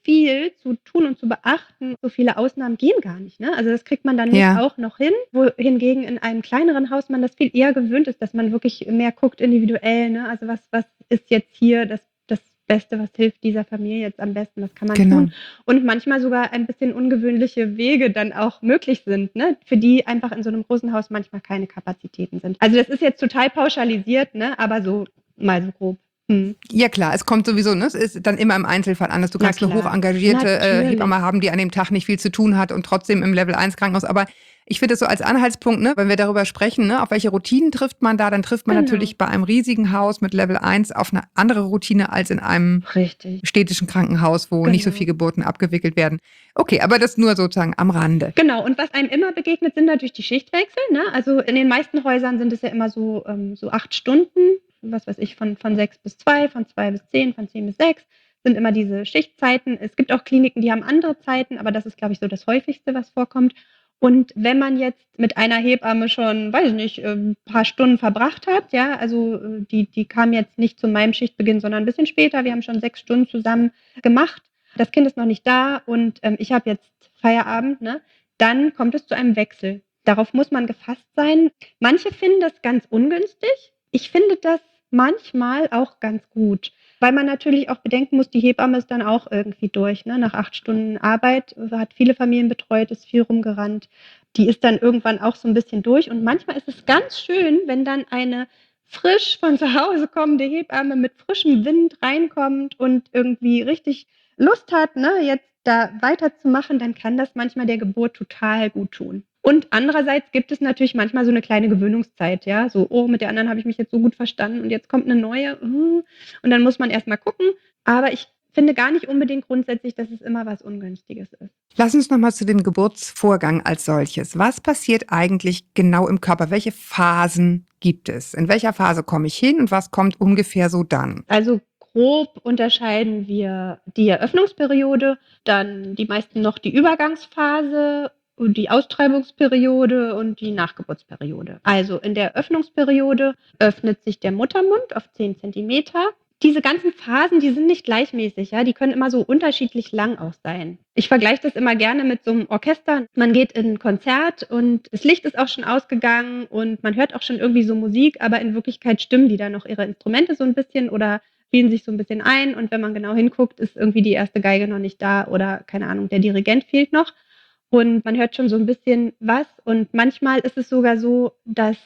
viel zu tun und zu beachten. So viele Ausnahmen gehen gar nicht, ne? Also, das kriegt man dann nicht Ja. auch noch hin, wohingegen in einem kleineren Haus man das viel eher gewöhnt ist, dass man wirklich mehr guckt individuell, ne? Also, was was ist jetzt hier das das Beste, was hilft dieser Familie jetzt am besten, was kann man Genau. tun? Und manchmal sogar ein bisschen ungewöhnliche Wege dann auch möglich sind, ne, für die einfach in so 'nem großen Haus manchmal keine Kapazitäten sind. Also, das ist jetzt total pauschalisiert, ne, aber so mal so grob. Mhm. Ja klar, es kommt sowieso, ne? Es ist dann immer im Einzelfall anders. Du Na kannst 'ne klar, hoch engagierte, äh, natürlich. Hebamme haben, die an dem Tag nicht viel zu tun hat und trotzdem im Level eins Krankenhaus. Aber ich finde das so als Anhaltspunkt, ne, wenn wir darüber sprechen, ne, auf welche Routinen trifft man da, dann trifft man Genau. natürlich bei einem riesigen Haus mit Level eins auf 'ne andere Routine als in einem Richtig. städtischen Krankenhaus, wo nicht so Genau. viel Geburten abgewickelt werden. Okay, aber das nur sozusagen am Rande. Genau, und was einem immer begegnet, sind natürlich die Schichtwechsel, ne? Also, in den meisten Häusern sind es ja immer so ähm, so acht Stunden, was weiß ich, von von sechs bis zwei, von zwei bis zehn, von zehn bis sechs sind immer diese Schichtzeiten. Es gibt auch Kliniken, die haben andere Zeiten, aber das ist, glaube ich, so das Häufigste, was vorkommt. Und wenn man jetzt mit einer Hebamme schon, weiß ich nicht, ähm, paar Stunden verbracht hat, ja, also, äh, die die kam jetzt nicht zu meinem Schichtbeginn, sondern 'n bisschen später. Wir haben schon sechs Stunden zusammen gemacht. Das Kind ist noch nicht da und, ähm, ich habe jetzt Feierabend, ne? Dann kommt es zu einem Wechsel. Darauf muss man gefasst sein. Manche finden das ganz ungünstig. Ich finde das manchmal auch ganz gut, weil man natürlich auch bedenken muss, die Hebamme ist dann auch irgendwie durch, ne? Nach acht Stunden Arbeit, hat viele Familien betreut, ist viel rumgerannt. Die ist dann irgendwann auch so 'n bisschen durch und manchmal ist es ganz schön, wenn dann eine frisch von zu Hause kommende Hebamme mit frischem Wind reinkommt und irgendwie richtig Lust hat, ne, jetzt da weiterzumachen, dann kann das manchmal der Geburt total gut tun. Und andererseits gibt es natürlich manchmal so 'ne kleine Gewöhnungszeit, ja, so: „Oh, mit der anderen habe ich mich jetzt so gut verstanden und jetzt kommt 'ne neue, hm.“ Und dann muss man erst mal gucken. Aber ich finde gar nicht unbedingt grundsätzlich, dass es immer was Ungünstiges ist. Lass uns noch mal zu dem Geburtsvorgang als solches. Was passiert eigentlich genau im Körper? Welche Phasen gibt es? In welcher Phase komme ich hin und was kommt ungefähr so dann? Also, grob unterscheiden wir die Eröffnungsperiode, dann die meisten noch die Übergangsphase und die Austreibungsperiode und die Nachgeburtsperiode. Also, in der Eröffnungsperiode öffnet sich der Muttermund auf zehn Zentimeter. Diese ganzen Phasen, die sind nicht gleichmäßig, ja, die können immer so unterschiedlich lang auch sein. Ich vergleiche das immer gerne mit so 'nem Orchester. Man geht in 'n Konzert und das Licht ist auch schon ausgegangen und man hört auch schon irgendwie so Musik, aber in Wirklichkeit stimmen die da noch ihre Instrumente so 'n bisschen oder spielen sich so 'n bisschen ein und wenn man genau hinguckt, ist irgendwie die erste Geige noch nicht da oder, keine Ahnung, der Dirigent fehlt noch. Und man hört schon so 'n bisschen was und manchmal ist es sogar so, dass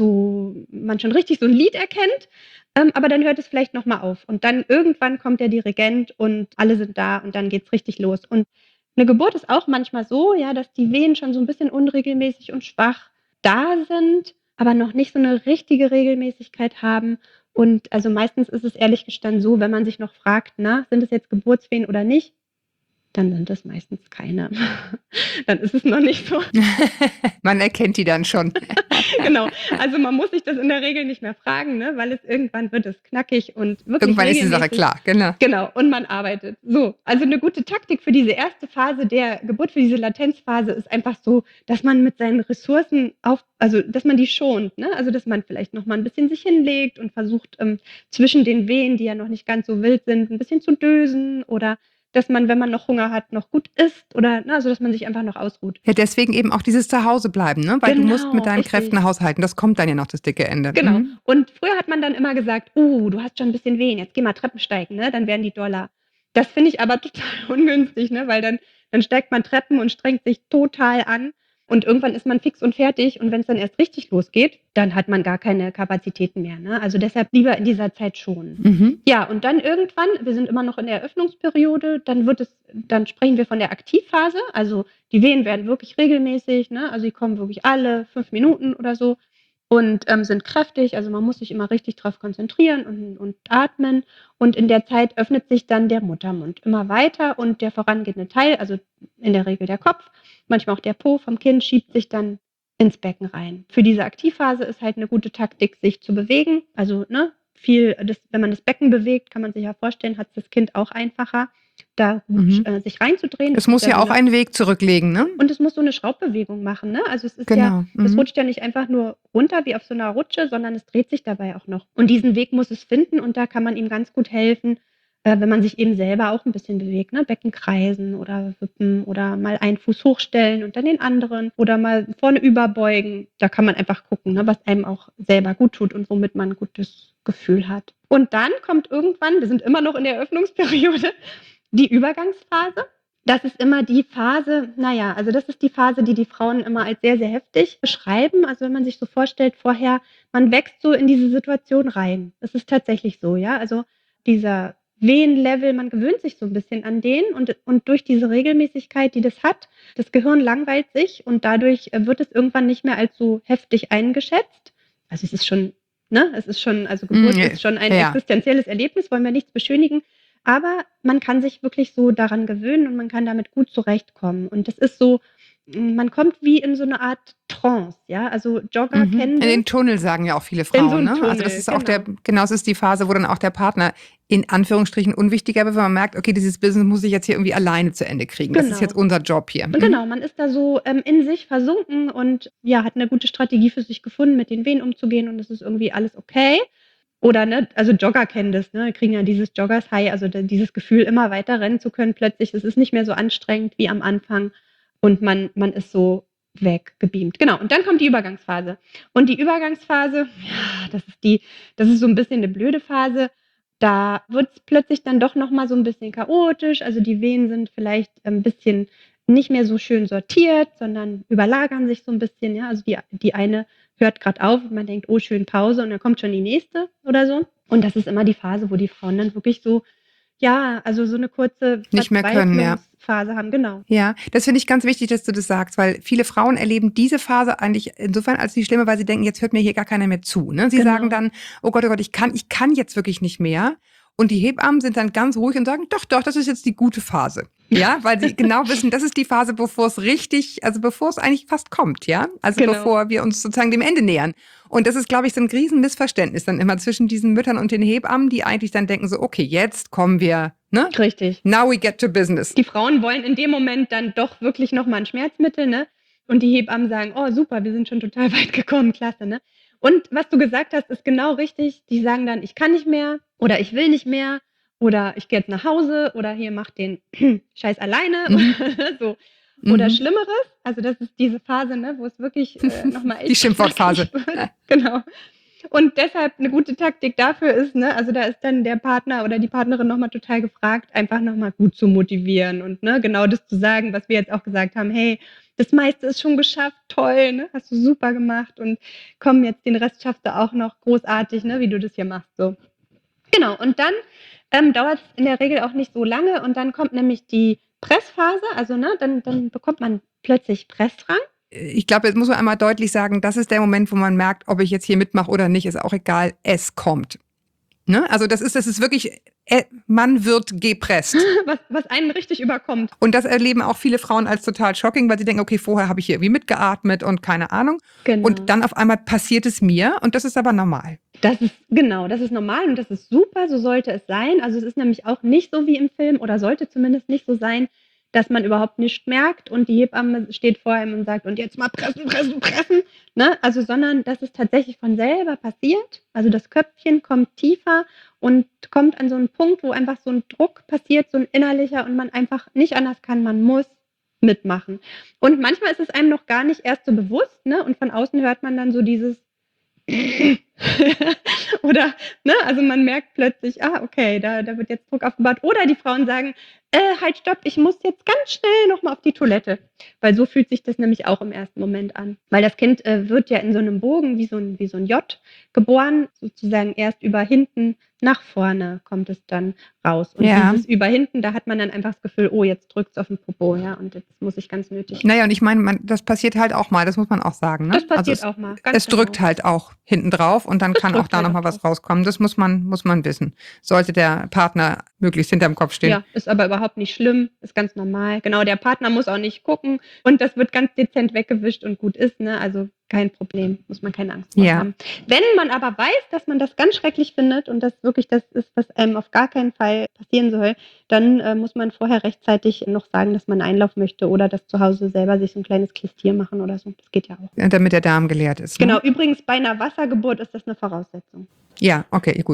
so man schon richtig so 'n Lied erkennt, ähm, aber dann hört es vielleicht noch mal auf. Und dann irgendwann kommt der Dirigent und alle sind da und dann geht's richtig los. Und 'ne Geburt ist auch manchmal so, ja, dass die Wehen schon so 'n bisschen unregelmäßig und schwach da sind, aber noch nicht so 'ne richtige Regelmäßigkeit haben. Und also, meistens ist es ehrlich gestanden so, wenn man sich noch fragt: „Na, sind es jetzt Geburtswehen oder nicht?“ Dann sind das meistens keine. Dann ist es noch nicht so. Man erkennt die dann schon. Genau. Also, man muss sich das in der Regel nicht mehr fragen, ne, weil es irgendwann wird es knackig und wirklich Irgendwann ist die Sache regelmäßig. klar, genau. Genau, und man arbeitet. So, also 'ne gute Taktik für diese erste Phase der Geburt, für diese Latenzphase ist einfach so, dass man mit seinen Ressourcen auf also, dass man die schont, ne? Also, dass man vielleicht noch mal 'n bisschen sich hinlegt und versucht, ähm, zwischen den Wehen, die ja noch nicht ganz so wild sind, 'n bisschen zu dösen oder dass man, wenn man noch Hunger hat, noch gut isst oder, ne, also, dass man sich einfach noch ausruht. Ja, deswegen eben auch dieses Zuhausebleiben, ne? Weil du musst Genau, mit deinen richtig. Kräften haushalten. Das kommt dann ja noch, das dicke Ende. Genau. Mhm. Und früher hat man dann immer gesagt: „Oh, du hast schon 'n bisschen Wehen, jetzt geh mal Treppen steigen, ne, dann werden die doller.“ Das finde ich aber total ungünstig, ne, weil dann dann steigt man Treppen und strengt sich total an und irgendwann ist man fix und fertig und wenn's dann erst richtig losgeht, dann hat man gar keine Kapazitäten mehr, ne? Also, deshalb lieber in dieser Zeit schonen. Mhm. Ja, und dann irgendwann wir sind immer noch in der Eröffnungsperiode, dann wird es dann sprechen wir von der Aktivphase. Also, die Wehen werden wirklich regelmäßig, ne? Also, die kommen wirklich alle fünf Minuten oder so und, ähm, sind kräftig. Also, man muss sich immer richtig drauf konzentrieren und und atmen. Und in der Zeit öffnet sich dann der Muttermund immer weiter und der vorangehende Teil, also, in der Regel der Kopf, manchmal auch der Po vom Kind, schiebt sich dann ins Becken rein. Für diese Aktivphase ist halt 'ne gute Taktik, sich zu bewegen. Also, ne, viel das wenn man das Becken bewegt, kann man sich ja vorstellen, hat's das Kind auch einfacher, da gut, Mhm. äh, sich reinzudrehen. Es Das muss ist ja so auch 'ne einen Weg zurücklegen, ne? Und es muss so 'ne Schraubbewegung machen, ne? Also, es ist ja Genau. es Mhm. rutscht ja nicht einfach nur runter wie auf so 'ner Rutsche, sondern es dreht sich dabei auch noch. Und diesen Weg muss es finden und da kann man ihm ganz gut helfen, äh, wenn man sich eben selber auch ein bisschen bewegt, ne? Becken kreisen oder wippen oder mal einen Fuß hochstellen und dann den anderen oder mal vorne überbeugen. Da kann man einfach gucken, ne? Was einem auch selber gut tut und womit man ein gutes Gefühl hat. Und dann kommt irgendwann, wir sind immer noch in der Eröffnungsperiode, die Übergangsphase. Das ist immer die Phase, naja, also das ist die Phase, die die Frauen immer als sehr, sehr heftig beschreiben. Also wenn man sich so vorstellt, vorher, man wächst so in diese Situation rein. Das ist tatsächlich so, ja. Also dieser Wehenlevel, man gewöhnt sich so ein bisschen an den und, und durch diese Regelmäßigkeit, die das hat, das Gehirn langweilt sich und dadurch äh, wird es irgendwann nicht mehr als so heftig eingeschätzt. Also es ist schon, ne, es ist schon, also Geburt Mm, ist schon ein ja. existenzielles Erlebnis, wollen wir nichts beschönigen. Aber man kann sich wirklich so daran gewöhnen und man kann damit gut zurechtkommen. Und das ist so, man kommt wie in so eine Art Trance, ja. Also Jogger Mhm. kennen In den das. Tunnel sagen ja auch viele In so Frauen. einen Ne? Also das Tunnel, ist auch der, genau. genau, das ist die Phase, wo dann auch der Partner in Anführungsstrichen unwichtiger wird, wenn man merkt, okay, dieses Business muss ich jetzt hier irgendwie alleine zu Ende kriegen. Das ist Genau. jetzt unser Job hier. Und Mhm. genau, man ist da so ähm, in sich versunken und ja, hat eine gute Strategie für sich gefunden, mit den Wehen umzugehen und es ist irgendwie alles okay. Oder, ne, also Jogger kennen das, ne, kriegen ja dieses Joggers-High, also da, dieses Gefühl, immer weiter rennen zu können plötzlich. Es ist nicht mehr so anstrengend wie am Anfang und man, man ist so weggebeamt. Genau, und dann kommt die Übergangsphase. Und die Übergangsphase, ja, das ist die, das ist so ein bisschen eine blöde Phase. Da wird es plötzlich dann doch nochmal so ein bisschen chaotisch. Also die Wehen sind vielleicht ein bisschen nicht mehr so schön sortiert, sondern überlagern sich so ein bisschen. Ja, also die, die eine hört gerade auf und man denkt, oh, schön Pause und dann kommt schon die nächste oder so. Und das ist immer die Phase, wo die Frauen dann wirklich so, ja, also so eine kurze Nicht mehr können, ja. Verzweiflungsphase haben, genau. Ja, das finde ich ganz wichtig, dass du das sagst, weil viele Frauen erleben diese Phase eigentlich insofern als die schlimme, weil sie denken, jetzt hört mir hier gar keiner mehr zu. Ne? Sie Genau. sagen dann, oh Gott, oh Gott, ich kann, ich kann jetzt wirklich nicht mehr. Und die Hebammen sind dann ganz ruhig und sagen, doch, doch, das ist jetzt die gute Phase. Ja, weil sie genau wissen, das ist die Phase, bevor es richtig, also bevor es eigentlich fast kommt, ja. Also Genau. bevor wir uns sozusagen dem Ende nähern. Und das ist, glaube ich, so ein Riesenmissverständnis dann immer zwischen diesen Müttern und den Hebammen, die eigentlich dann denken so, okay, jetzt kommen wir, ne? Richtig. Now we get to business. Die Frauen wollen in dem Moment dann doch wirklich nochmal ein Schmerzmittel, ne? Und die Hebammen sagen, oh super, wir sind schon total weit gekommen, klasse, ne? Und was du gesagt hast, ist genau richtig. Die sagen dann, ich kann nicht mehr oder ich will nicht mehr oder ich gehe jetzt nach Hause oder hier mach den Scheiß alleine Mhm. oder so. Oder Mhm. Schlimmeres, also das ist diese Phase, ne, wo es wirklich äh, nochmal echt Die Schimpfwortphase. schrecklich wird. Genau. Und deshalb eine gute Taktik dafür ist, ne, also da ist dann der Partner oder die Partnerin nochmal total gefragt, einfach nochmal gut zu motivieren und ne, genau das zu sagen, was wir jetzt auch gesagt haben, hey, das meiste ist schon geschafft, toll, ne, hast du super gemacht und komm, jetzt den Rest schaffst du auch noch großartig, ne, wie du das hier machst, so. Genau, und dann ähm, dauert es in der Regel auch nicht so lange und dann kommt nämlich die Pressphase, also ne, dann, dann bekommt man plötzlich Pressdrang. Ich glaube, jetzt muss man einmal deutlich sagen, das ist der Moment, wo man merkt, ob ich jetzt hier mitmache oder nicht, ist auch egal, es kommt. Ne? Also das ist, das ist wirklich, äh, man wird gepresst. Was, was einen richtig überkommt. Und das erleben auch viele Frauen als total shocking, weil sie denken, okay, vorher habe ich hier irgendwie mitgeatmet und keine Ahnung. Genau. Und dann auf einmal passiert es mir und das ist aber normal. Das ist, genau, das ist normal und das ist super, so sollte es sein. Also es ist nämlich auch nicht so wie im Film oder sollte zumindest nicht so sein, dass man überhaupt nichts merkt und die Hebamme steht vor einem und sagt, und jetzt mal pressen, pressen, pressen. Ne? Also, sondern dass es tatsächlich von selber passiert. Also das Köpfchen kommt tiefer und kommt an so einen Punkt, wo einfach so ein Druck passiert, so ein innerlicher und man einfach nicht anders kann, man muss mitmachen. Und manchmal ist es einem noch gar nicht erst so bewusst, ne? Und von außen hört man dann so dieses oder, ne, also man merkt plötzlich, ah, okay, da, da wird jetzt Druck aufgebaut. Oder die Frauen sagen, äh, halt, stopp, ich muss jetzt ganz schnell nochmal auf die Toilette. Weil so fühlt sich das nämlich auch im ersten Moment an. Weil das Kind äh, wird ja in so einem Bogen, wie so ein, wie so ein J, geboren, sozusagen erst über hinten nach vorne kommt es dann raus. Und Ja. dieses über hinten, da hat man dann einfach das Gefühl, oh, jetzt drückt es auf den Popo, ja, und jetzt muss ich ganz nötig. Naja, und ich meine, man, das passiert halt auch mal, das muss man auch sagen. Ne? Das passiert also es, auch mal. Ganz Es drückt genau. halt auch hinten drauf und dann Es kann auch drückt da halt nochmal auch was drauf. rauskommen. Das muss man, muss man wissen. Sollte der Partner möglichst hinterm Kopf stehen. Ja, ist aber überhaupt nicht schlimm, ist ganz normal. Genau, der Partner muss auch nicht gucken und das wird ganz dezent weggewischt und gut ist, ne? Also kein Problem, muss man keine Angst vor Ja. haben. Wenn man aber weiß, dass man das ganz schrecklich findet und das wirklich das ist, was einem auf gar keinen Fall passieren soll, dann äh, muss man vorher rechtzeitig noch sagen, dass man Einlauf möchte oder das zu Hause selber sich so ein kleines Klistier machen oder so. Das geht ja auch. Damit der Darm geleert ist. Ne? Genau, übrigens bei einer Wassergeburt ist das eine Voraussetzung. Ja, okay, gut.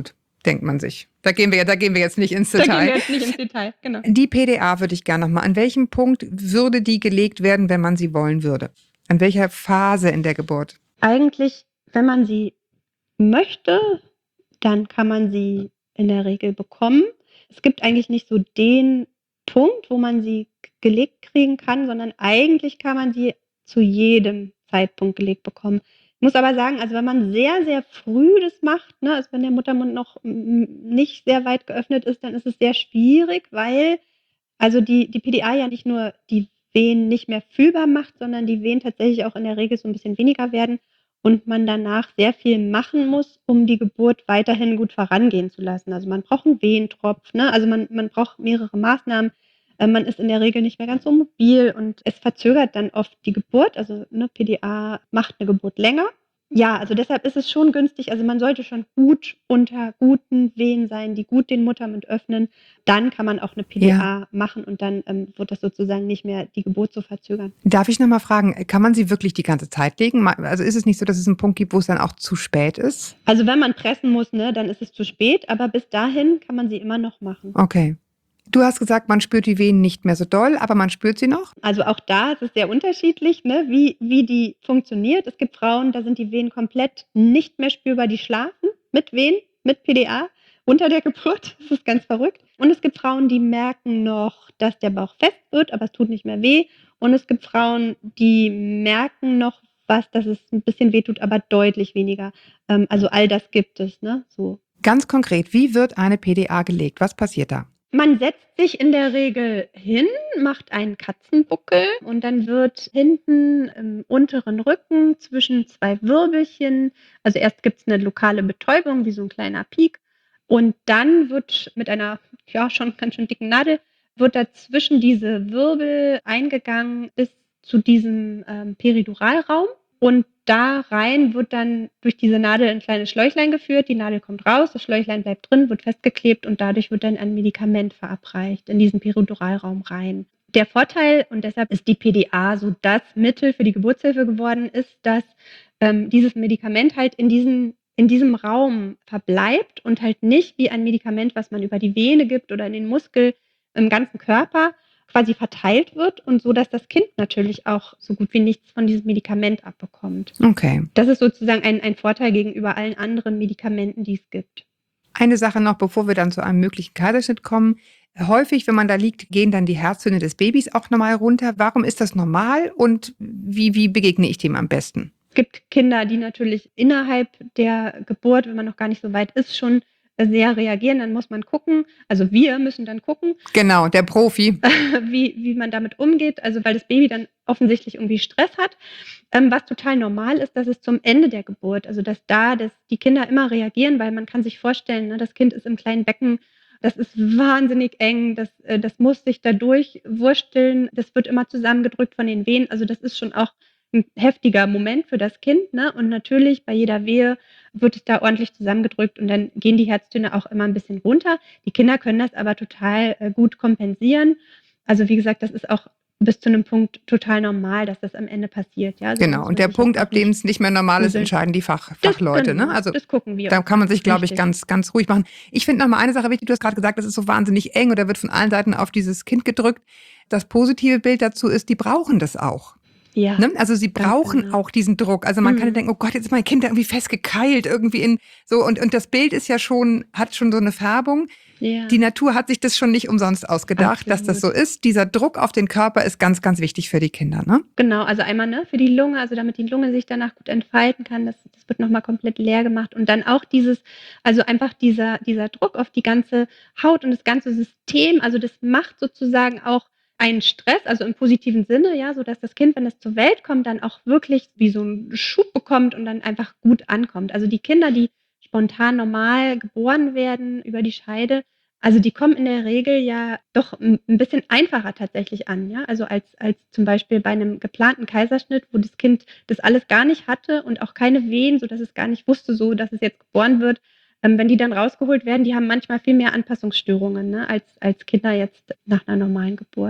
denkt man sich. Da gehen wir, da gehen wir jetzt nicht ins Da gehen Detail. wir jetzt nicht ins Detail, genau. Die P D A würde ich gerne nochmal. An welchem Punkt würde die gelegt werden, wenn man sie wollen würde? An welcher Phase in der Geburt? Eigentlich, wenn man sie möchte, dann kann man sie in der Regel bekommen. Es gibt eigentlich nicht so den Punkt, wo man sie g- gelegt kriegen kann, sondern eigentlich kann man sie zu jedem Zeitpunkt gelegt bekommen. Ich muss aber sagen, also wenn man sehr, sehr früh das macht, ne, also wenn der Muttermund noch mm, nicht sehr weit geöffnet ist, dann ist es sehr schwierig, weil also die, die P D A ja nicht nur die Wehen nicht mehr fühlbar macht, sondern die Wehen tatsächlich auch in der Regel so ein bisschen weniger werden und man danach sehr viel machen muss, um die Geburt weiterhin gut vorangehen zu lassen. Also man braucht einen Wehentropf, ne? Also man, man braucht mehrere Maßnahmen. Äh, Man ist in der Regel nicht mehr ganz so mobil und es verzögert dann oft die Geburt. Also ne, P D A macht eine Geburt länger. Ja, also deshalb ist es schon günstig. Also man sollte schon gut unter guten Wehen sein, die gut den Muttermund öffnen. Dann kann man auch eine P D A Ja. machen und dann ähm, wird das sozusagen nicht mehr die Geburt so verzögern. Darf ich nochmal fragen, kann man sie wirklich die ganze Zeit legen? Ma- Also ist es nicht so, dass es einen Punkt gibt, wo es dann auch zu spät ist? Also wenn man pressen muss, ne, dann ist es zu spät, aber bis dahin kann man sie immer noch machen. Okay. Du hast gesagt, man spürt die Wehen nicht mehr so doll, aber man spürt sie noch? Also auch da ist es sehr unterschiedlich, ne, wie, wie die funktioniert. Es gibt Frauen, da sind die Wehen komplett nicht mehr spürbar, die schlafen mit Wehen, mit P D A unter der Geburt. Das ist ganz verrückt. Und es gibt Frauen, die merken noch, dass der Bauch fest wird, aber es tut nicht mehr weh. Und es gibt Frauen, die merken noch was, dass es ein bisschen weh tut, aber deutlich weniger. Ähm, also all das gibt es, ne, so. Ganz konkret, wie wird eine P D A gelegt? Was passiert da? Man setzt sich in der Regel hin, macht einen Katzenbuckel und dann wird hinten im unteren Rücken zwischen zwei Wirbelchen, also erst gibt es eine lokale Betäubung, wie so ein kleiner Piek, und dann wird mit einer, ja, schon ganz schön dicken Nadel, wird dazwischen diese Wirbel eingegangen bis zu diesem ähm, Periduralraum. Und da rein wird dann durch diese Nadel ein kleines Schläuchlein geführt. Die Nadel kommt raus, das Schläuchlein bleibt drin, wird festgeklebt und dadurch wird dann ein Medikament verabreicht in diesen Periduralraum rein. Der Vorteil, und deshalb ist die P D A so das Mittel für die Geburtshilfe geworden, ist, dass ähm, dieses Medikament halt in, diesen, in diesem Raum verbleibt und halt nicht wie ein Medikament, was man über die Vene gibt oder in den Muskel im ganzen Körper, quasi verteilt wird und so, dass das Kind natürlich auch so gut wie nichts von diesem Medikament abbekommt. Okay. Das ist sozusagen ein, ein Vorteil gegenüber allen anderen Medikamenten, die es gibt. Eine Sache noch, bevor wir dann zu einem möglichen Kaiserschnitt kommen. Häufig, wenn man da liegt, gehen dann die Herztöne des Babys auch nochmal runter. Warum ist das normal und wie, wie begegne ich dem am besten? Es gibt Kinder, die natürlich innerhalb der Geburt, wenn man noch gar nicht so weit ist, schon sehr reagieren. Dann muss man gucken, also wir müssen dann gucken, Genau, der Profi. wie, wie man damit umgeht, also weil das Baby dann offensichtlich irgendwie Stress hat. Ähm, was total normal ist, dass es zum Ende der Geburt, also dass da dass die Kinder immer reagieren, weil man kann sich vorstellen, ne, das Kind ist im kleinen Becken, das ist wahnsinnig eng, das, äh, das muss sich da durchwursteln, das wird immer zusammengedrückt von den Wehen, also das ist schon auch ein heftiger Moment für das Kind, ne? Und natürlich bei jeder Wehe wird es da ordentlich zusammengedrückt und dann gehen die Herztöne auch immer ein bisschen runter. Die Kinder können das aber total äh, gut kompensieren. Also wie gesagt, das ist auch bis zu einem Punkt total normal, dass das am Ende passiert. Ja? Also da Genau, muss und man der sich Punkt, jetzt auch ab dem nicht es nicht mehr normal ist, gruseln. entscheiden die Fach, Das, Fachleute. genau, Ne? Also das gucken wir. da kann man sich, glaube ich, Richtig. ganz, ganz ruhig machen. Ich finde noch mal eine Sache wichtig, du hast gerade gesagt, das ist so wahnsinnig eng oder wird von allen Seiten auf dieses Kind gedrückt. Das positive Bild dazu ist, die brauchen das auch. Ja, Ne? Also sie ganz brauchen genau. auch diesen Druck. Also man Mhm. kann ja denken, oh Gott, jetzt ist mein Kind da irgendwie festgekeilt, irgendwie in so und, und das Bild ist ja schon, hat schon so eine Färbung. Ja. Die Natur hat sich das schon nicht umsonst ausgedacht, dass das so Absolut. ist. Dieser Druck auf den Körper ist ganz, ganz wichtig für die Kinder. Ne? Genau, also einmal ne, für die Lunge, also damit die Lunge sich danach gut entfalten kann, das, das wird nochmal komplett leer gemacht. Und dann auch dieses, also einfach dieser, dieser Druck auf die ganze Haut und das ganze System, also das macht sozusagen auch einen Stress, also im positiven Sinne, ja, so dass das Kind, wenn es zur Welt kommt, dann auch wirklich wie so einen Schub bekommt und dann einfach gut ankommt. Also die Kinder, die spontan normal geboren werden über die Scheide, also die kommen in der Regel ja doch ein ein bisschen einfacher tatsächlich an, ja. Also als, als zum Beispiel bei einem geplanten Kaiserschnitt, wo das Kind das alles gar nicht hatte und auch keine Wehen, sodass es gar nicht wusste, so dass es jetzt geboren wird. Ähm, wenn die dann rausgeholt werden, die haben manchmal viel mehr Anpassungsstörungen, ne, als, als Kinder jetzt nach einer normalen Geburt.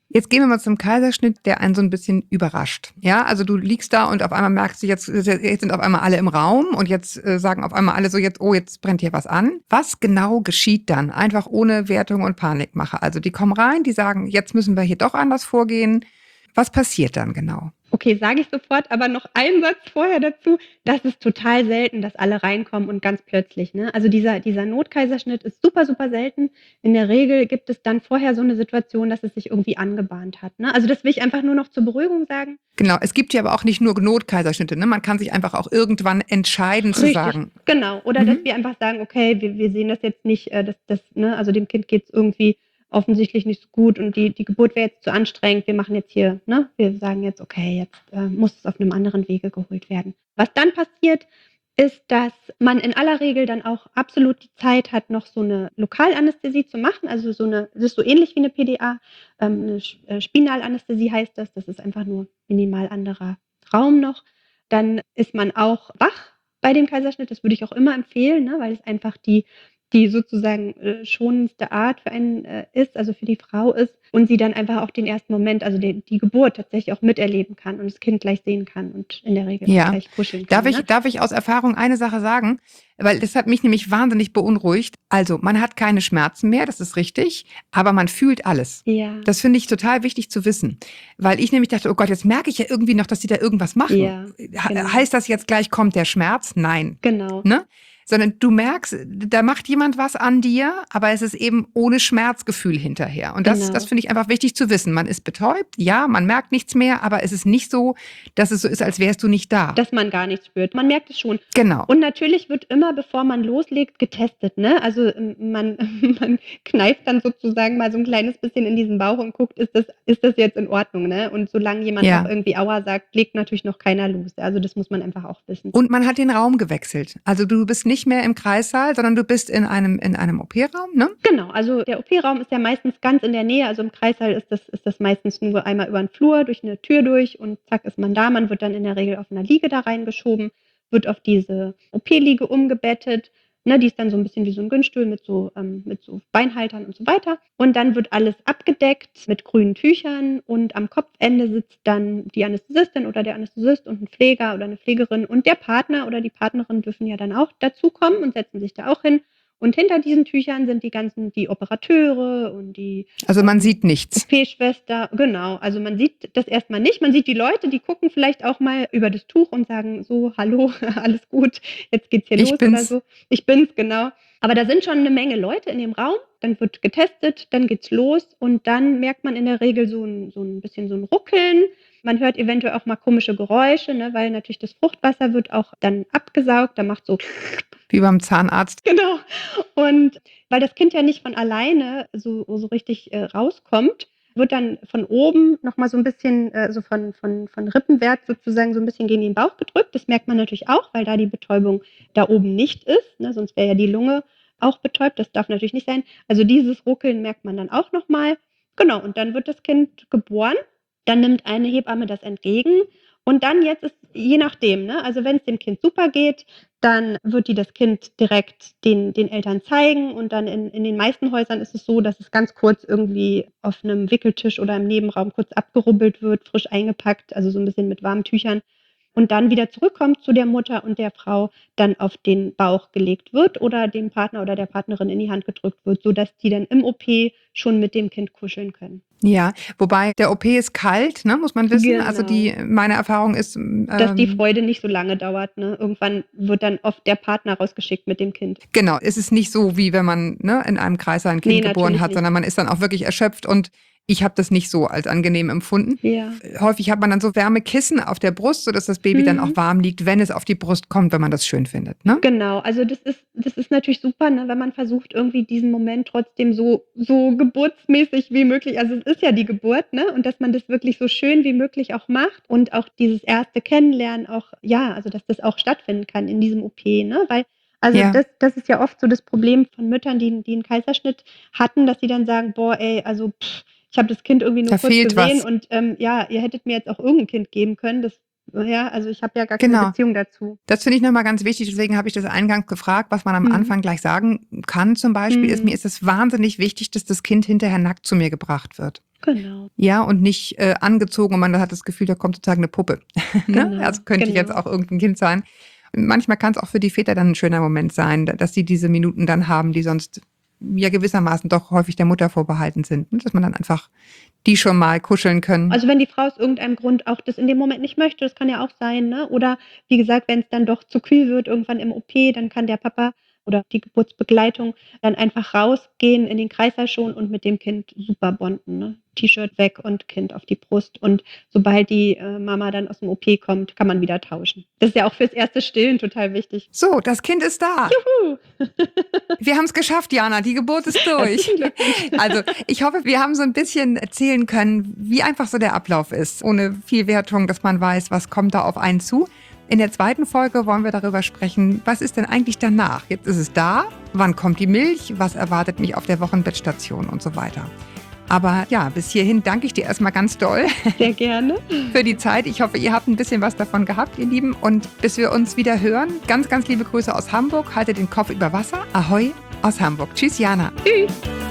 Jetzt gehen wir mal zum Kaiserschnitt, der einen so ein bisschen überrascht. Ja, also du liegst da und auf einmal merkst du, jetzt, jetzt sind auf einmal alle im Raum und jetzt äh, sagen auf einmal alle so, jetzt, oh, jetzt brennt hier was an. Was genau geschieht dann? Einfach ohne Wertung und Panikmache. Also die kommen rein, die sagen, jetzt müssen wir hier doch anders vorgehen. Was passiert dann genau? Okay, sage ich sofort, aber noch einen Satz vorher dazu. Das ist total selten, dass alle reinkommen und ganz plötzlich, ne? Also dieser, dieser Notkaiserschnitt ist super, super selten. In der Regel gibt es dann vorher so eine Situation, dass es sich irgendwie angebahnt hat, ne? Also das will ich einfach nur noch zur Beruhigung sagen. Genau, es gibt ja aber auch nicht nur Notkaiserschnitte, ne? Man kann sich einfach auch irgendwann entscheiden zu Richtig, sagen. genau. Oder Mhm. dass wir einfach sagen, okay, wir, wir sehen das jetzt nicht, äh, dass das, ne, also dem Kind geht's irgendwie offensichtlich nicht so gut und die, die Geburt wäre jetzt zu anstrengend. Wir machen jetzt hier, ne, wir sagen jetzt, okay, jetzt äh, muss es auf einem anderen Wege geholt werden. Was dann passiert, ist, dass man in aller Regel dann auch absolut die Zeit hat, noch so eine Lokalanästhesie zu machen. Also so eine, das ist so ähnlich wie eine P D A, ähm, eine Sch- äh, Spinalanästhesie heißt das. Das ist einfach nur minimal anderer Raum noch. Dann ist man auch wach bei dem Kaiserschnitt. Das würde ich auch immer empfehlen, ne, weil es einfach die die sozusagen äh, schonendste Art für einen äh, ist, also für die Frau ist und sie dann einfach auch den ersten Moment, also die, die Geburt tatsächlich auch miterleben kann und das Kind gleich sehen kann und in der Regel auch Ja. gleich kuscheln kann. Darf ich, Ne? darf ich aus Erfahrung eine Sache sagen? Weil das hat mich nämlich wahnsinnig beunruhigt. Also, man hat keine Schmerzen mehr, das ist richtig, aber man fühlt alles. Ja. Das finde ich total wichtig zu wissen. Weil ich nämlich dachte, oh Gott, jetzt merke ich ja irgendwie noch, dass die da irgendwas machen. Ja, Ha- genau. Heißt das jetzt gleich kommt der Schmerz? Nein. Genau. Ne? Sondern du merkst, da macht jemand was an dir, aber es ist eben ohne Schmerzgefühl hinterher. Und das, Genau. das finde ich einfach wichtig zu wissen. Man ist betäubt, ja, man merkt nichts mehr, aber es ist nicht so, dass es so ist, als wärst du nicht da. Dass man gar nichts spürt. Man merkt es schon. Genau. Und natürlich wird immer, bevor man loslegt, getestet. Ne? Also ähm, man, man kneift dann sozusagen mal so ein kleines bisschen in diesen Bauch und guckt, ist das, ist das jetzt in Ordnung? Ne? Und solange jemand Ja. auch irgendwie Aua sagt, legt natürlich noch keiner los. Also das muss man einfach auch wissen. Und man hat den Raum gewechselt. Also du bist nicht mehr im Kreissaal, sondern du bist in einem, in einem O P-Raum, ne? Genau, also der O P-Raum ist ja meistens ganz in der Nähe. Also im Kreissaal ist das, ist das meistens nur einmal über den Flur, durch eine Tür durch und zack ist man da. Man wird dann in der Regel auf einer Liege da reingeschoben, wird auf diese O P-Liege umgebettet. Ne, die ist dann so ein bisschen wie so ein Günststuhl mit so, ähm, mit so Beinhaltern und so weiter. Und dann wird alles abgedeckt mit grünen Tüchern und am Kopfende sitzt dann die Anästhesistin oder der Anästhesist und ein Pfleger oder eine Pflegerin und der Partner oder die Partnerin dürfen ja dann auch dazukommen und setzen sich da auch hin. Und hinter diesen Tüchern sind die ganzen, die Operateure und die Also man sieht nichts. O P-Schwester, genau. Also man sieht das erstmal nicht. Man sieht die Leute, die gucken vielleicht auch mal über das Tuch und sagen so, hallo, alles gut, jetzt geht's hier Ich los bin's. oder so. Ich bin's, genau. Aber da sind schon eine Menge Leute in dem Raum. Dann wird getestet, dann geht's los und dann merkt man in der Regel so ein, so ein bisschen so ein Ruckeln. Man hört eventuell auch mal komische Geräusche, ne, weil natürlich das Fruchtwasser wird auch dann abgesaugt. Da macht so Wie beim Zahnarzt. Genau. Und weil das Kind ja nicht von alleine so, so richtig äh, rauskommt, wird dann von oben nochmal so ein bisschen, äh, so von, von, von Rippenwert sozusagen so ein bisschen gegen den Bauch gedrückt. Das merkt man natürlich auch, weil da die Betäubung da oben nicht ist. Ne? Sonst wäre ja die Lunge auch betäubt. Das darf natürlich nicht sein. Also dieses Ruckeln merkt man dann auch nochmal. Genau. Und dann wird das Kind geboren. Dann nimmt eine Hebamme das entgegen. Und dann jetzt ist, je nachdem, ne? Also wenn es dem Kind super geht, dann wird die das Kind direkt den, den Eltern zeigen. Und dann in, in den meisten Häusern ist es so, dass es ganz kurz irgendwie auf einem Wickeltisch oder im Nebenraum kurz abgerubbelt wird, frisch eingepackt, also so ein bisschen mit warmen Tüchern. Und dann wieder zurückkommt zu der Mutter und der Frau, dann auf den Bauch gelegt wird oder dem Partner oder der Partnerin in die Hand gedrückt wird, sodass die dann im O P schon mit dem Kind kuscheln können. Ja, wobei der O P ist kalt, ne, muss man wissen. Genau. Also die, meine Erfahrung ist, ähm, Dass die Freude nicht so lange dauert. Ne? Irgendwann wird dann oft der Partner rausgeschickt mit dem Kind. genau, es ist nicht so, wie wenn man ne, in einem Kreis ein Kind Nee, geboren natürlich hat, nicht. sondern man ist dann auch wirklich erschöpft und ich habe das nicht so als angenehm empfunden. Ja. Häufig hat man dann so Wärmekissen auf der Brust, sodass das Baby Mhm. dann auch warm liegt, wenn es auf die Brust kommt, wenn man das schön findet. Ne? Genau, also das ist, das ist natürlich super, ne, wenn man versucht, irgendwie diesen Moment trotzdem so, so geburtsmäßig wie möglich, also es ist ja die Geburt, ne, und dass man das wirklich so schön wie möglich auch macht und auch dieses erste Kennenlernen auch, ja, also dass das auch stattfinden kann in diesem O P, ne, weil, also Ja. das, das ist ja oft so das Problem von Müttern, die, die einen Kaiserschnitt hatten, dass sie dann sagen, boah, ey, also pff, ich habe das Kind irgendwie nur Da kurz fehlt gesehen was. und ähm, ja, ihr hättet mir jetzt auch irgendein Kind geben können, das, ja, also ich habe ja gar keine Genau. Beziehung dazu. Das finde ich nochmal ganz wichtig, deswegen habe ich das eingangs gefragt, was man am Mhm. Anfang gleich sagen kann zum Beispiel, ist Mhm. mir ist es wahnsinnig wichtig, dass das Kind hinterher nackt zu mir gebracht wird. Genau. Ja, und nicht äh, angezogen und man hat das Gefühl, da kommt sozusagen eine Puppe. ne? Genau, Also könnte genau. jetzt auch irgendein Kind sein. Manchmal kann es auch für die Väter dann ein schöner Moment sein, dass sie diese Minuten dann haben, die sonst ja gewissermaßen doch häufig der Mutter vorbehalten sind. Ne? Dass man dann einfach die schon mal kuscheln können. Also wenn die Frau aus irgendeinem Grund auch das in dem Moment nicht möchte, das kann ja auch sein, ne? Oder wie gesagt, wenn es dann doch zu kühl wird irgendwann im O P, dann kann der Papa oder die Geburtsbegleitung dann einfach rausgehen in den Kreißsaal schon und mit dem Kind super bonden, ne? T-Shirt weg und Kind auf die Brust. Und sobald die äh, Mama dann aus dem O P kommt, kann man wieder tauschen. Das ist ja auch fürs erste Stillen total wichtig. So, das Kind ist da. Juhu! Wir haben es geschafft, Jana. Die Geburt ist durch. Herzlichen Glückwunsch. Also ich hoffe, wir haben so ein bisschen erzählen können, wie einfach so der Ablauf ist. Ohne viel Wertung, dass man weiß, was kommt da auf einen zu. In der zweiten Folge wollen wir darüber sprechen, was ist denn eigentlich danach? Jetzt ist es da. Wann kommt die Milch? Was erwartet mich auf der Wochenbettstation und so weiter? Aber ja, bis hierhin danke ich dir erstmal ganz doll Sehr gerne. für die Zeit. Ich hoffe, ihr habt ein bisschen was davon gehabt, ihr Lieben. Und bis wir uns wieder hören, ganz, ganz liebe Grüße aus Hamburg. Haltet den Kopf über Wasser. Ahoi aus Hamburg. Tschüss, Jana. Tschüss.